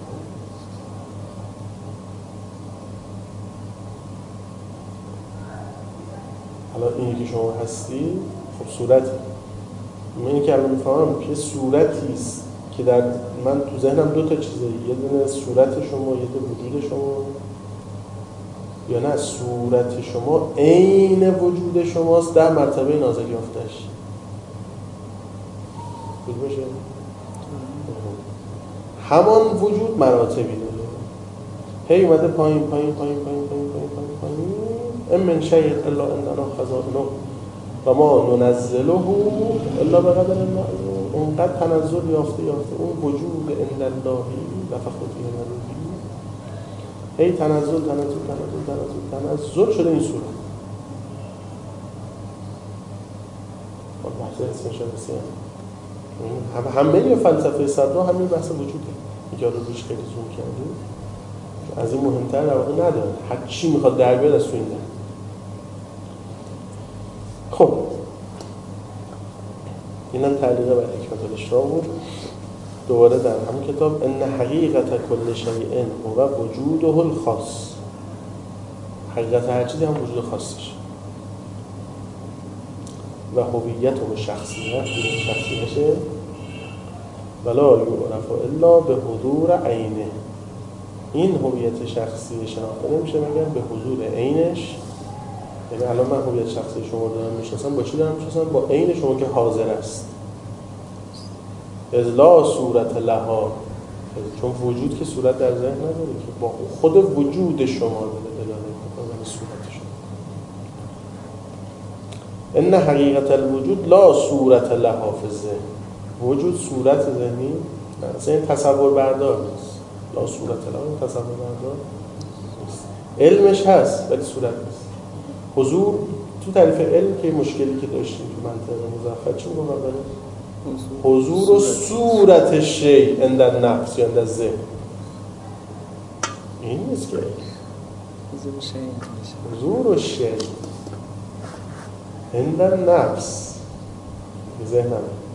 حالا اینی که شما هستی خب صورتی من این که الان میفهمم که صورتی است که در من تو ذهنم دو تا چیزه، یه دونه صورت شما، یه دونه وجود شما، یا نه صورت شما عین وجود شماست در مرتبه نازل یافتش. بود باشه؟ همان وجود مراتبی داره، هی اومده پایین پایین پایین پایین پایین پایین پایین پایین ام من شیء الا عندنا خزائنه و ما ننزله الا بقدر معلوم. اونقدر تنزل یافته اون وجود عند اللهی نفخ فیه من روحی، هی تنزل شده این صورت. خب بحث اسمش بسیار همه فلسفه صدرا همین بحث وجوده. اینجا رو روش خیلی زوم کردیم، از این مهمتر در واقع نداره، هر چی میخواد در بیاد از تو این در. خب اینم تعلیقه بر حکمت الاشراق بود. دوباره در همون کتاب ان حقیقت کل شیء هو وجوده الخاص، حقیقت هر چیزی هم وجود خاصش و هویت و شخصیشه ولا یعرف الا به حضور عینه. این هویت شخصی شناخته نمیشه مگر به حضور عینش. یعنی الان من هویت شخصی شما دارم میشناسم، با چی دارم میشناسم؟ با عین شما که حاضر است. از لا صورت لها، چون وجود که صورت در ذهن نداره که با خود وجود شما داره دلالت میکنه صورت شما. ان حقیقت الوجود لا صورت لها فی الذهن، وجود صورت ذهنی اصلا این تصور بردار نیست. لا صورت لها این تصور بردار نیست. علمش هست ولی صورت نیست. حضور تو تعریف علم که مشکلی که داشتیم تو منطقه مزخرف چی میگم اول؟ حضور و صورت شیء عند النفس یا عند الذهن. این نیست که حضور و شیء عند النفس ذهنم.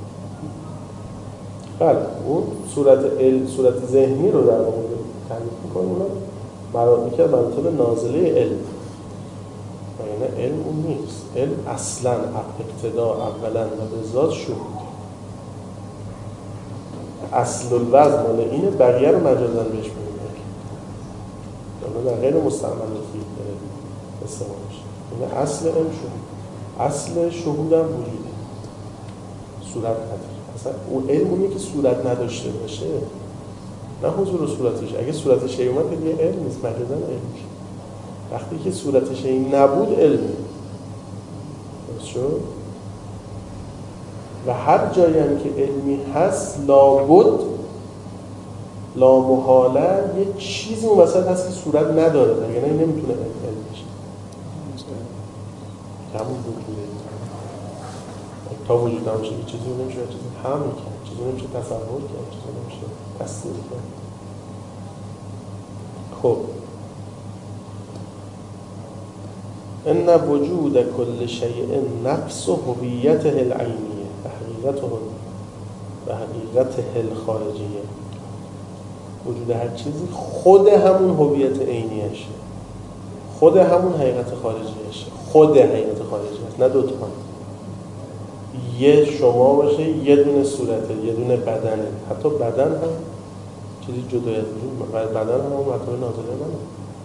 بله اون صورت ذهنی رو در واقع تعریف می‌کنه، اونا مراتب نازله علم. یعنی علم اون نیست. علم اصلا ابتدا اولا و به ذات شهود. اصل الوزن مال اینه، بقیه رو مجازاً بهش میگن. یعنی در غیر مستعمل فی استعمال میشه. یعنی اصل علم شهود. اصل شهود هم وجوده. صورت نداره. اصلا اون علم اونیه که صورت نداشته باشه. نه حضور و صورتش. اگه صورتش اومد که دیگه علم نیست، مجازاً علم میشه. وقتی که صورتش این نبود علمی درست شد. و هر جایی هم که علمی هست لابد لا محاله یه چیزی اون وسط هست که صورت نداره، یعنی نمیتونه علم بشه. همون وجوده تا وجود نمیشه یه چیزی نمیشه هم میکنه، چیزی نمیشه تصور کرد، چیزی نمیشه تصدیق کرد. خب ان وجود کل شیء نفس هویته العینیه و حقیقته الخارجیه. وجود هر چیزی خود همون هویت عینیشه، خود همون حقیقت خارجیشه. خود حقیقت خارجیه، نه دوتا. یه شما باشه، یه دونه صورته، یه دونه بدنه. حتی بدن هم چیزی جدای از وجود، بدن هم اون مرتبه نازله منه.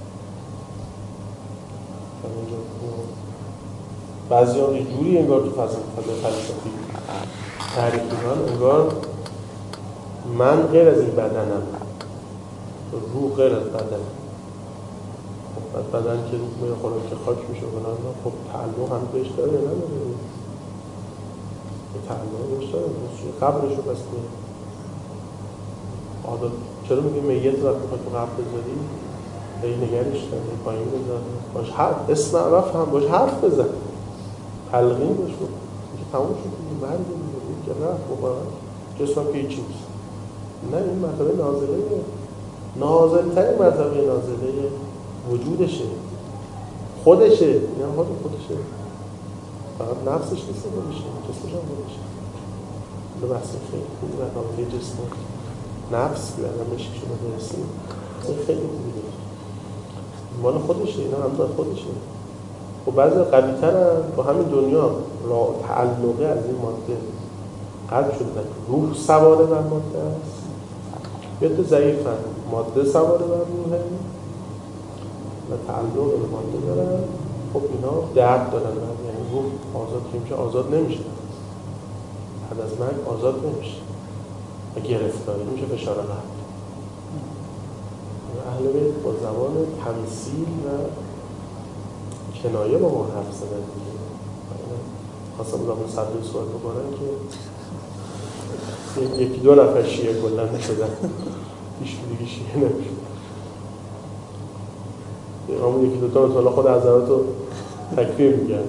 بعضی ها جوری انگار تو فضای فلسفی تعریف میکنن، انگار من غیر از این بدنم، روح غیر از بدن. خب بدن که روح میخورم که خاک میشه بلان، خب تعلق هم بهش داره یا نداره؟ تعلق بهش داره، قبرشو بسته. آدم چرا میگه میت وقتی میخواد تو قبر بذاری هی نگرش داره، پایین بذاره، باش حرف اسم عرف هم باش حرف بزن، تلقین بهش بود که تموم شد دیگه، مرگ دیگه که رفت مبارک، جسم که هیچی نیست. نه این مرتبه نازل‌ترین مرتبه نازله وجودشه، خودشه، نه خودشه، فقط نفسش نیست خودشه، جسمش هم خودشه. حالا بحث خیلی خوبی و رابطه جسم نفس که بعدا بهش شما برسیم خیلی خوبی داره، مال خودشه، اینا هم دار خودشه. خب بعضی قوی ترن با همین دنیا را تعلقه از این ماده قلب شده، روح سواره بر ماده است، یا تو ضعیفن ماده سواره بر روحه و تعلق به ماده دارن. خب اینا درد دارن، یعنی روح آزاد که میشه آزاد نمیشه، بعد از مرگ آزاد نمیشه و گرفتاری میشه فشار قلب. اهل بیت با زبان تمثیل و کنایه با ما حرف زدن دیگه. خواستم زبان صدر سوال بکنن که یکی دو نفر شیعه کلن نشدن، هیچ دیگه شیعه نمیشد. همون یکی دوتا مثلا خود حضرات رو تکفیر میگن.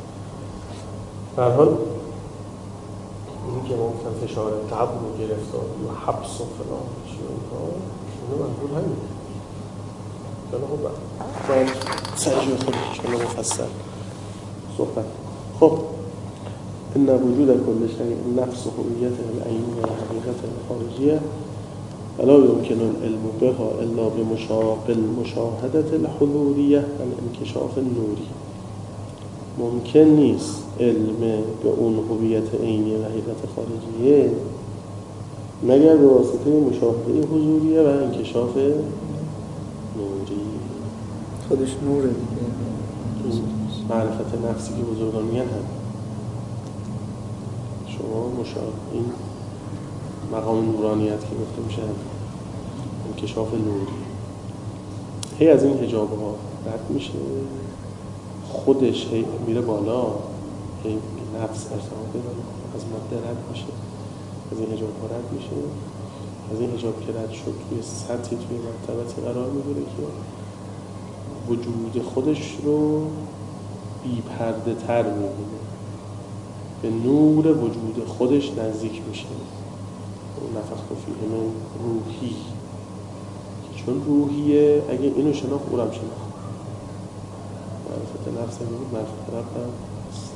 در حال این که ما گفتن فشار قبل و گرفتاری و حبس و فلان چی و اینو منظور همین. بله خب باید سرجوی خود انشاءالله مفصل صحبت. خب ان وجود کل شیء نفس هویت العینی و حقیقت الخارجیه ولا يمكن العلم بها الا بالمشاهدة الحضوریه و الانکشاف النوری. ممکن نیست علم به اون هویت عینی و حقیقت خارجیه مگر به واسطه مشاهده حضوریه و انکشاف نوری. خودش نوره دیگه، معرفت نفسی که بزرگان میگن هم شما این مقام نورانیت که گفته میشه انکشاف نوری. هی از این حجاب ها رد میشه، خودش هی میره بالا، هی نفس ارتباط داره، از ماده رد میشه، از این حجاب ها رد میشه. از این حجاب که رد شد توی سطحی توی مرتبتی قرار میگیره که وجود خودش رو بی پرده تر میبینه، به نور وجود خودش نزدیک میشه. اون نفخت فیه من روحی که چون روحیه اگه اینو شناخت اونم شناخت. معرفت نفس هم معرفت رب هم هست.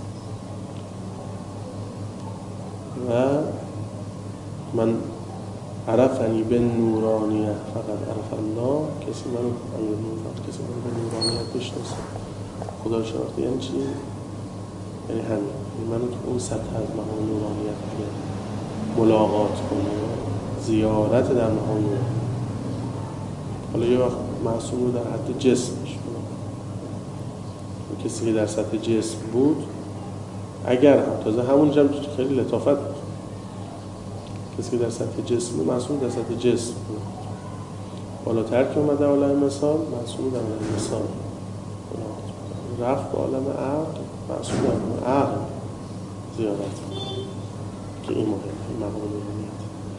و من عرفنی به نورانیه فقط عرف الله، کسی من کسی من به نورانیت بشناسه خدا شناخته. یعنی چی؟ یعنی همین، من تو اون سطح از مقام نورانیت اگر ملاقات کنه، زیارت در مقام نورانیت. حالا یه وقت معصوم رو در حد جسمش کنه، کسی که در سطح جسم بود اگر هم تازه همونجا هم خیلی لطافت بود، کسی که در سطح جسم بود معصوم در سطح جسم بود، بالاتر که اومده عالم مثال معصوم در عالم مثال رفت به عالم عقل، معصوم در عالم عقل زیارت بود که این مهم، این مقام نورانیت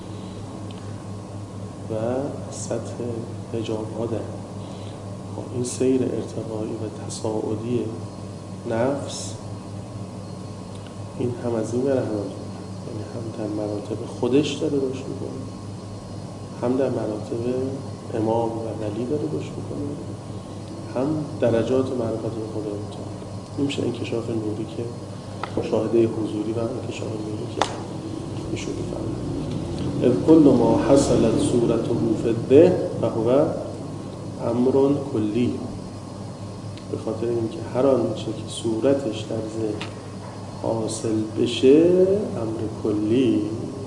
و سطح حجاب ها در این سیر ارتقایی و تصاعدی نفس. این هم از این بره هم یعنی هم در مراتب خودش داره رشد میکنه، هم در مراتب امام و ولی داره رشد میکنه، هم درجات معرفت به خدا متعال. این میشه انکشاف نوری که مشاهده حضوری و انکشاف نوری که میشه بفهمه. کل ما حصلت صورته فی الذهن فهو امر کلی. به خاطر اینکه هر آنچه که صورتش در ذهن حاصل بشه امر کلی.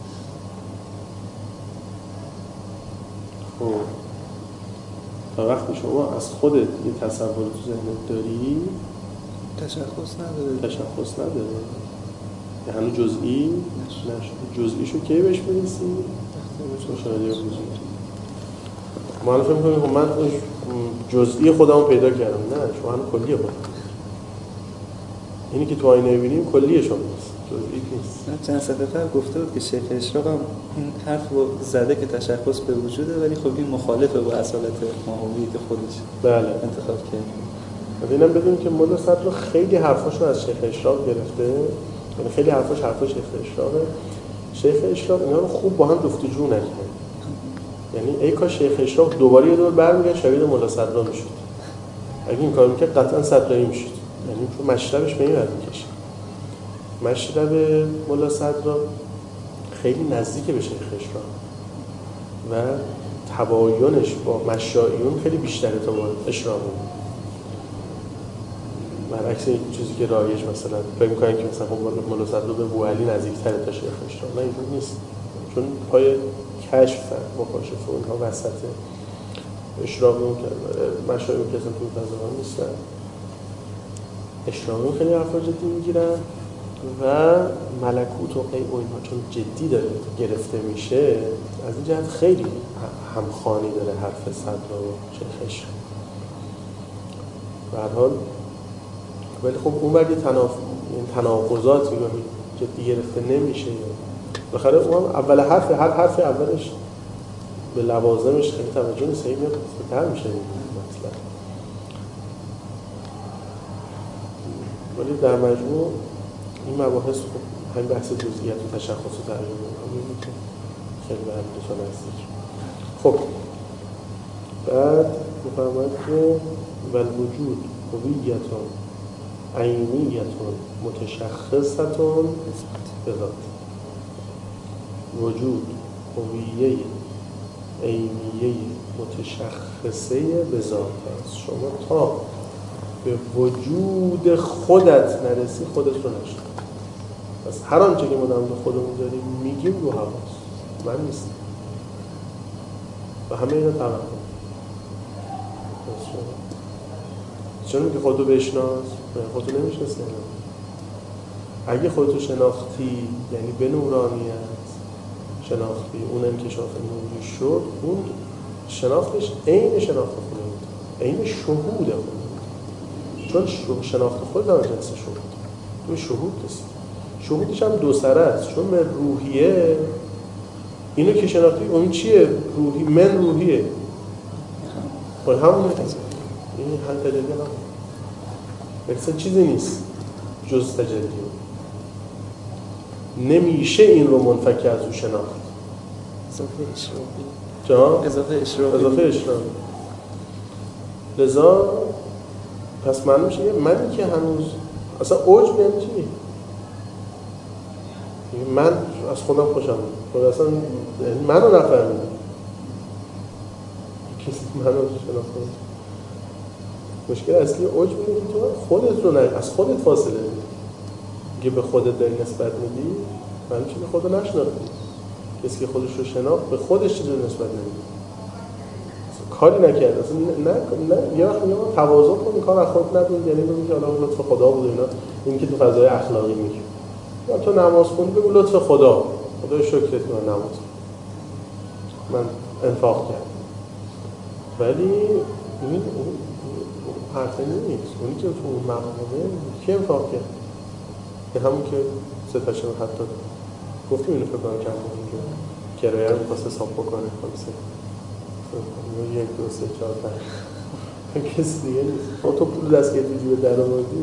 خب تا وقتی شما از خودت یه تصور تو ذهنت داری تشخص نداره یه هنو جزئی نشده. جزئیشو کی بهش برسی؟ مشاهده حضوری. ما فکر می‌کنیم خب من جزئی خودمو پیدا کردم. نه، شما هم کلی خودت. اینی که تو آینه می‌بینیم کلی شماست، جزئی نیست. چند سال قبل گفته بود که شیخ اشراق هم این حرف رو زده که تشخص به وجوده، ولی خب این مخالفه با اصالت ماهویت خودش. بله. انتخاب کرد. اینم بدونیم که ملا صدر خیلی حرفاشو از شیخ اشراق گرفته، یعنی خیلی حرفاش شیخ اشراقه. شیخ اشراق اینا رو خوب با هم جفتجو نکنه. یعنی ای کاش شیخ اشراق دوباره یه دور برمیگشت شبیه ملا صدرا میشد. اگه این کارو میکرد قطعا صدرایی میشد. یعنی چون مشربش به این ور میکشه. مشرب ملا صدرا خیلی نزدیک به شیخ اشراق و تباینش با مشاییون خیلی بیشتره تا با اشراقیون. برعکس این چیزی که رایج مثلا فکر می‌کنن که مثلا مولا صدرا به بوعلی نزدیک‌تره تا شیخ اشراق. نه اینجور نیست، چون پای کشف مکاشفه اونها وسط اشراقیون که مشاییون که اصلا توی فضاها نیستن. اشراقیون خیلی حرفا جدی میگیرن و ملکوت و قیع و اینها چون جدی داره گرفته میشه، از این جهت خیلی همخوانی داره حرف صدرا و شیخش. به هر حال ولی خب اون وقتی تناقضات میگه جدی گرفته نمیشه. بالاخره اون اول حرف هر حرف اولش به لوازمش خیلی توجه نیست، خیلی بهتر میشه مثلا. ولی در مجموع این مباحث خب همین بحث جزئیات و تشخص و تعیین می‌کنه که خیلی به هم دوتا نزدیک. خب بعد می‌فرماید که والوجود هویتون عینیتون متشخصتون به ذات. وجود هویه عینیه متشخصه به ذات است. شما تا به وجود خودت نرسی خودت رو نشد. پس هر آنچه که ما در مورد خودمون داریم میگیم رو هواست، من نیستم و همه اینا توهم. چون میگه خودتو بشناس، خودتو نمیشناسی. اگه خودتو شناختی یعنی به نورانیت شناختی، اون انکشاف نوری شد، اون شناختش عین شناخت خود بود، عین شهود خود بود. چون شناخت خود در جنس شهود، تو شهود هست. شهودش هم دو سره است، چون من روحیه اینو که شناختی اون چیه؟ روحی، من روحیه و همونه این هم تجلی هم اکسا چیزی نیست جز تجلی. نمیشه این رو منفک از او شناخت. اضافه اشراقی جا؟ اضافه اشراقی. لذا پس من میشه منی که هنوز اصلا اوج بیان چی؟ من از خودم خوشم بود اصلا منو نفهمیدم کسی منو شناخته. مشکل اصلی اوج بوده که تو خودت رو از خودت فاصله میدی. اگه به خودت داری نسبت میدی من چی به خودت نشناختی. کسی که خودش رو شناخت به خودش چیزی نسبت نمیده، کاری نکرد اصلا. نه یه وقت میگم تواضع کن، کار از خودت ندون، یعنی بگو که حالا لطف خدا بود اینا. این که تو فضای اخلاقی میگه یا تو نماز خوندی بگو لطف خدا، خدای شکرت من نماز من انفاق کردم. ولی این حرفی نیست. اونی که تو اون مقامه کی انفاق کرد؟ که همون که ستاشون حتی گفتیم اینو فکر کنم چند بودیم که کرایه رو می‌خواست حساب بکنه خالصه 1 2 3 4 5 کسی دیگه نیست. تو پول دست گرفتی جیب در آوردی.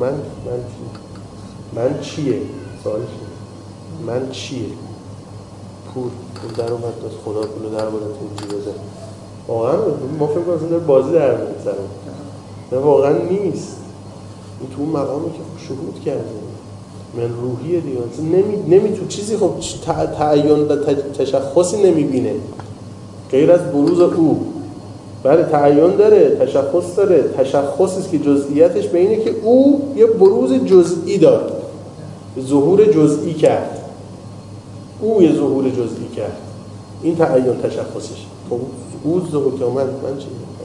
من چیه؟ سوالش من چیه؟ پول در اومد از خدا پول در آورد تو جیب ده. واقعا ما فکر کنیم داره بازی در می‌ذاره. نه واقعا نیست. این تو اون مقامی که شهود کرده من روحیه دیگه. نمی تو چیزی خب تعین و تشخصی نمیبینه غیر از بروز او. بله تعین داره، تشخص داره. تشخصی است که جزئیاتش به اینه که او یه بروز جزئی داد، ظهور جزئی کرد. او یه ظهور جزئی کرد. این تعین تشخصش. خب او ظهور که من چی؟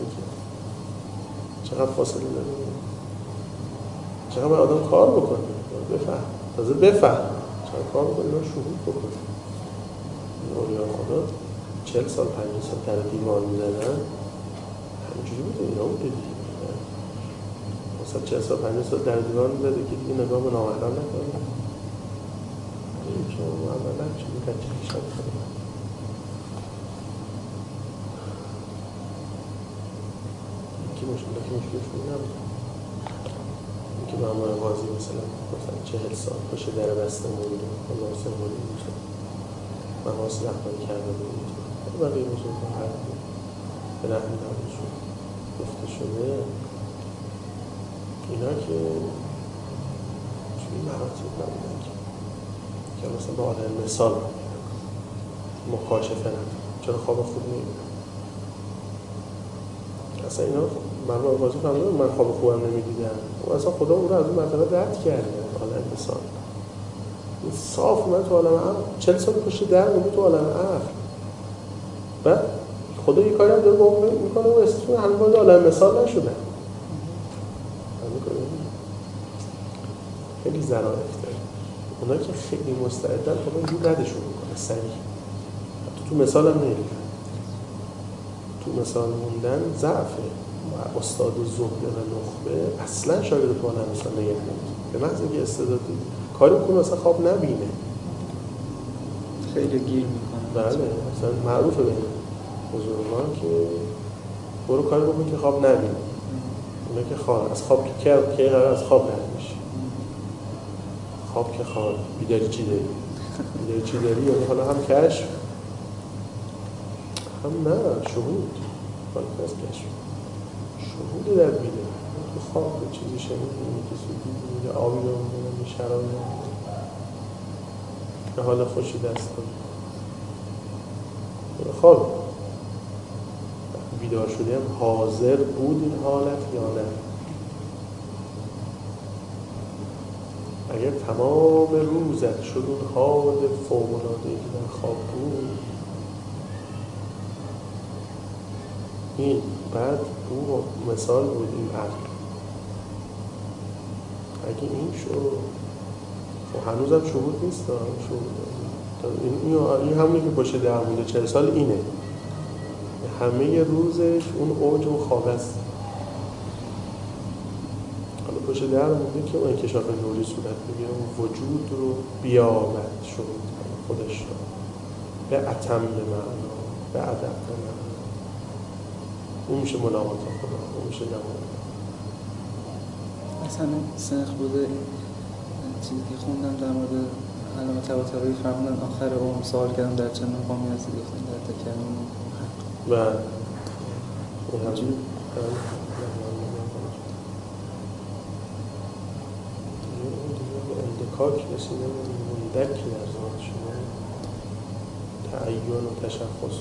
چقدر فاصله داره؟ چقدر باید آدم کار بکنه؟ بفهم چقدر کار بکنه؟ اینا شهود بکنه. اولیاء خدا 40 سال 50 سال در دیوان میزدن همینجوری بوده. اینا بوده دیگه مثلا 40 سال 50 سال در دیوان میزده که دیگه نگاه به نامحرم نکنه. این که اولا چی میکنه چی شد کنه. که مشکلش نبوده. که به همه قاضی مثلا 40 سال پشت در بسته مونده الله سرمالی میشه مقاصد اخباری کرده بودید بقیه میشه که هر به نحوی نبودشون گفته شده. اینا که چون مراتب نبودن که مثلا با آدم مثال مکاشفه نداره، چرا خواب خوب نمیبینم. اصلا اینا من بازی فهمیدم من خواب خوبم نمیدیدم، اصلا خدا اون رو از اون مرتبه رد کرده. عالم انسان صاف من تو عالم عقل 40 سال پشت در موندی تو عالم عقل، بعد خدا یه کاری هم داره با اون میکنه و استفاده همین باید عالم مثال نشده. خیلی ظرافت داره. اونایی که خیلی مستعدن خدا اینجور ردشون میکنه سریع. تو مثال هم نمیگن، تو مثال موندن ضعفه. استاد زهده و نخبه اصلا شاگرد تو عالم مثال نگه نمیده، به محض اینکه استعداد دید کاری میکنه اصلا خواب نبینه، خیلی گیر میکنه. بله مثلا معروفه بین بزرگان که برو کاری بکن که خواب نبینه. اونا که خواب از خواب که قرار از خواب نمیشه. خواب که خواب بیداری چی داری؟ بیداری چی داری؟ یعنی حالا هم کشف هم نه شهود. حالا از کشف شهود در بیده تو خواب به چیزی شنیدی کسی دیدی آبی رو میدونم شرابی رو به حال خوشی دست کنی خواب بیدار شدی هم حاضر بود این حالت یا نه؟ اگر تمام روزت شد اون حال فوق‌العاده‌ای که در خواب بود این بعد اون مثال بود این عقل اگه این شد و هنوزم شهود نیست این همونی که باشه در مونده 40 سال اینه همه روزش اون اوج و خواب است. حالا باشه در مونده که اون انکشاف نوری صورت بگیره اون وجود رو بیابد شهود خودش رو به اتم معنا به ادب معنا اون میشه ملاقات خدا اون میشه نماز. مثلا سنخ بوده چیزی که خوندم در مورد علامه طباطبایی فرمودن آخر عمر سوال کردم در چه مقامی هستی گفتن در تکلم و اون همچنین اندکاک رسیدن مندک در ذات شما تعین و تشخص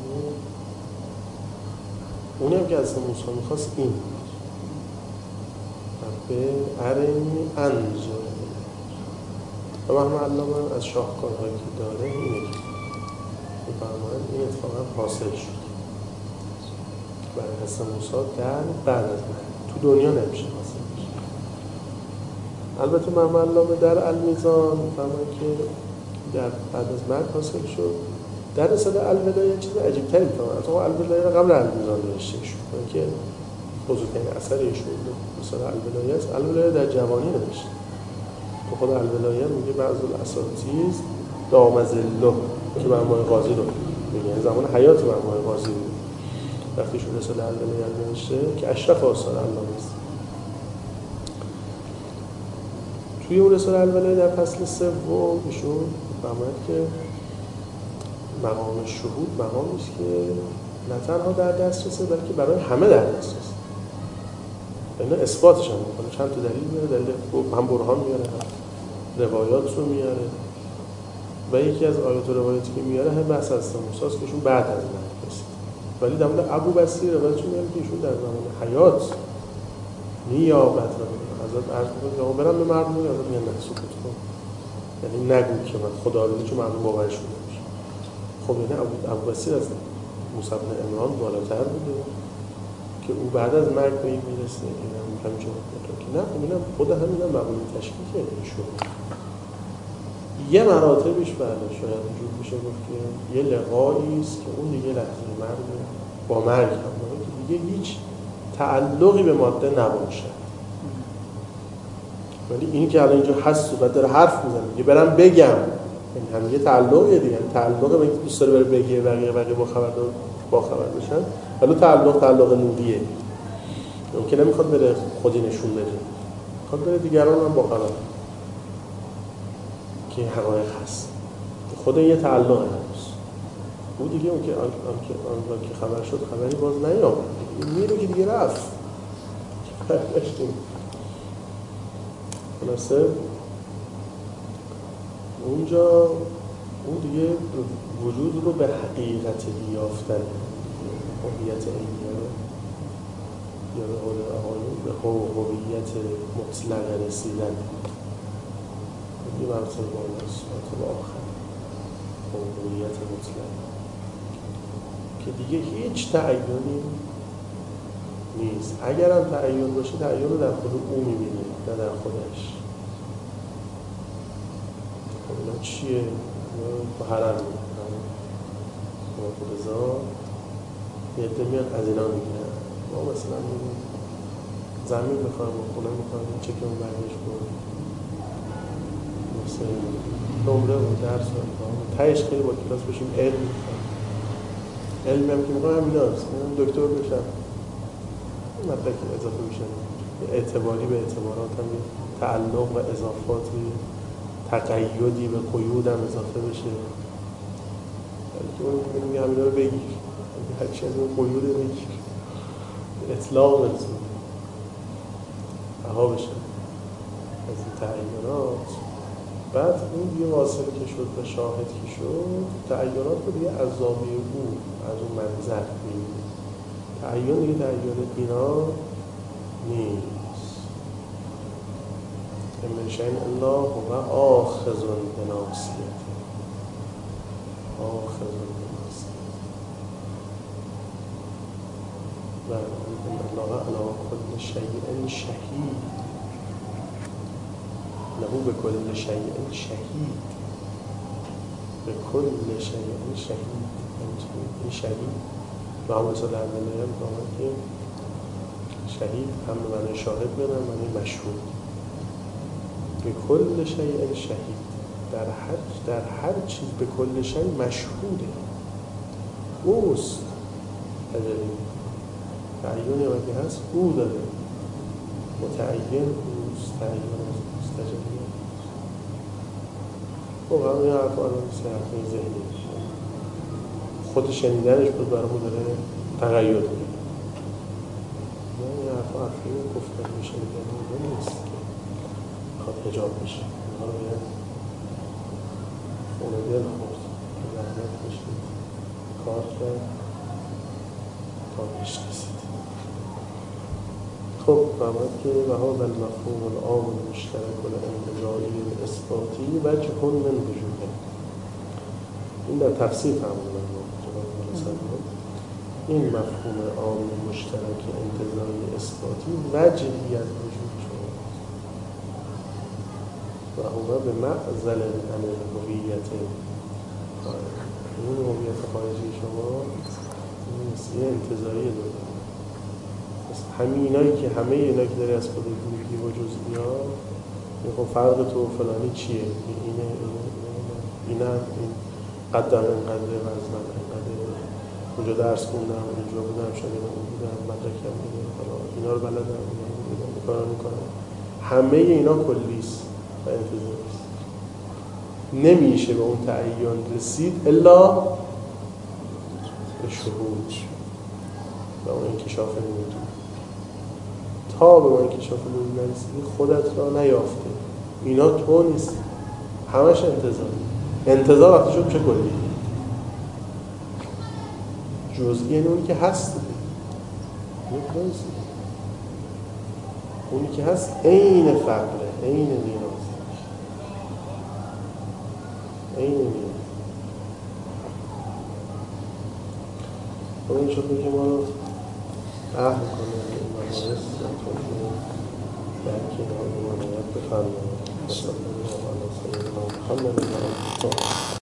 اونی هم که از موسی میخواست این به ارنی انظر و محمد علامه از شاهکارهایی که داره اینه که بفرمایند این اتفاقا حاصل شد برای حضرت موسی در بعد از مرگ تو دنیا نمیشه حاصل بشه. البته محمد علامه در المیزان فرمایند که در بعد از مرگ حاصل شد. در رساله الوداع چیز عجیب‌تری می‌فهمن. اصلا الوداع رقم المیزان نوشته شد که بزرگترین اثر ایشون رساله الوداع است. الوداع در جوانی نوشته. تو خود الوداع میگه بعض الاساتیز دام ظله که مرحوم قاضی رو میگه زمان حیات مرحوم قاضی بود. وقتی شون رساله الوداع نوشته که اشرف آثار علامه است. توی اون رساله الوداع در فصل 3 ایشون فرمود که مقام شهود مقامی است که نه تنها در دسترسه بلکه برای همه در دسترسه. اینا اثباتش هم میکنه چند تا دلیل میاره دلیل هم برهان میاره هم روایات رو میاره و یکی از آیات و روایاتی که میاره هم بحث از موسی است که ایشون بعد از مرگ رسید ولی در مورد ابو بصیر روایتش میاره که ایشون در زمان حیات نیابت رو حضرت عرض میکنه که برم به مردم حضرت میگن نه سکوت کن یعنی نگو که من خدا رو چون مردم باورشون نمیشه. خب یعنی ابو بصیر از موسی بن عمران بالاتر بوده که او بعد از مرگ به این میرسه همینجور که نه اینم خود همینم مقبول تشکیکه ایشون یه مراتبش بله شاید اینجور بشه گفت که یه لقایی است که اون دیگه لحظه مرگ با مرگ هم که دیگه هیچ تعلقی به ماده نباشه ولی این که الان اینجا هست و بعد داره حرف میزنه میگه برم بگم این هم یه تعلقیه دیگه تعلق به اینکه دوست داره بره بگه بقیه با خبر بشن ولی تعلق نوریه ممکنه نمیخواد بره خودی نشون بده میخواد بره دیگران هم با خبر که حقایق هست خود یه تعلق هست او دیگه اون که خبر شد خبری باز نیامد میره که دیگه رفت داشتیم خلاصه اونجا اون دیگه وجود رو به حقیقت یافتن، هویت عینی رو یا به قول آقایون به هویت مطلق رسیدن. این مرتبه بالاست، مرتبه آخر هویت مطلق که دیگه هیچ تعیینی نیست. اگر هم تعیین باشه تعیین رو در خود او میبینه نه در خودش. خب اینا چیه؟ با هرم میکنن رضا یه عده میان از اینا میگیرن. ما مثلا زمین بخواهم و خونه میخواهم چه که اون برگش بود مثل نمره و درس و تایش خیلی با کلاس بشیم علم میخواهم. علمی هم که میخواهم همین هست دکتر بشم مطلب که اضافه بشن اعتباری به اعتبارات هم تعلق و اضافاتی تقییدی به قیود هم اضافه بشه. که اون میگه همینا رو بگیر هرچی از اون قیود رو بگیر اطلاق برسون رها بشن از این تعیینات. بعد اون یه واصله که شد و شاهد که شد تعیینات رو دیگه از زاویه او از اون منظر میبینه. تعیین دیگه تعیین اینا نیست. من شیء الا هو آخذ بناصیته آخذ بناصیته و الله علی کل شیء شهید له به کل شیء شهید به کل شیء شهید. این شهید و هم رسال عمله هم دامن که شهید هم به معنی شاهد بدن معنی مشهود. به کل شیء شهید در هر چیز به کل شیء مشهوده اوست. تجلی تعیینی وقتی هست او داره متعین اوست تعیین اوست تجلی اوست. خب همه این حرف آنه مثل حرفی ذهنی خود شنیدنش بود برامون داره تغییر میده. این حرف حرفی گفتن میشه شنیدن نیست که خواد حجاب بشه. اینها رو باید خونه دل خورد که زحمت بشید کار کرد تا پیش رسید. خب فرمود که و هذا المفهوم العام المشترک الانتزاعی الاثباتی وجه من وجوده. این در تفسیر فرمودن این مفهوم عام مشترک انتزاعی اثباتی وجهی از وجود شد و هو به معزل عن الهویت خارجی. این هویت خارجی شما یه انتزاعی داره. همینایی که همه اینا که داری از خود میگی و جزئیات خب فرق تو فلانی چیه؟ اینه این قدم اینقدر وزنم اینقدر اونجا درس خوندم اینجا بودم شاگردم بودم مدرکم بودم اینا رو بلدم میکنم همه اینا کلیست و انتظاریست. نمیشه به اون تعیین رسید الا به شهود و اون انکشاف نمیدون. تا به اون انکشاف نمیدون نرسیدی خودت را نیافته. اینا تو نیست همش انتظار وقتی شد چه کلی جزئی یعنی اونی که هست اونی که هست عین فقره عین نیاز عین نیاز. اون شد که ما رو اهل کنه این مباحث در کنار ما نهایت بفرمایید.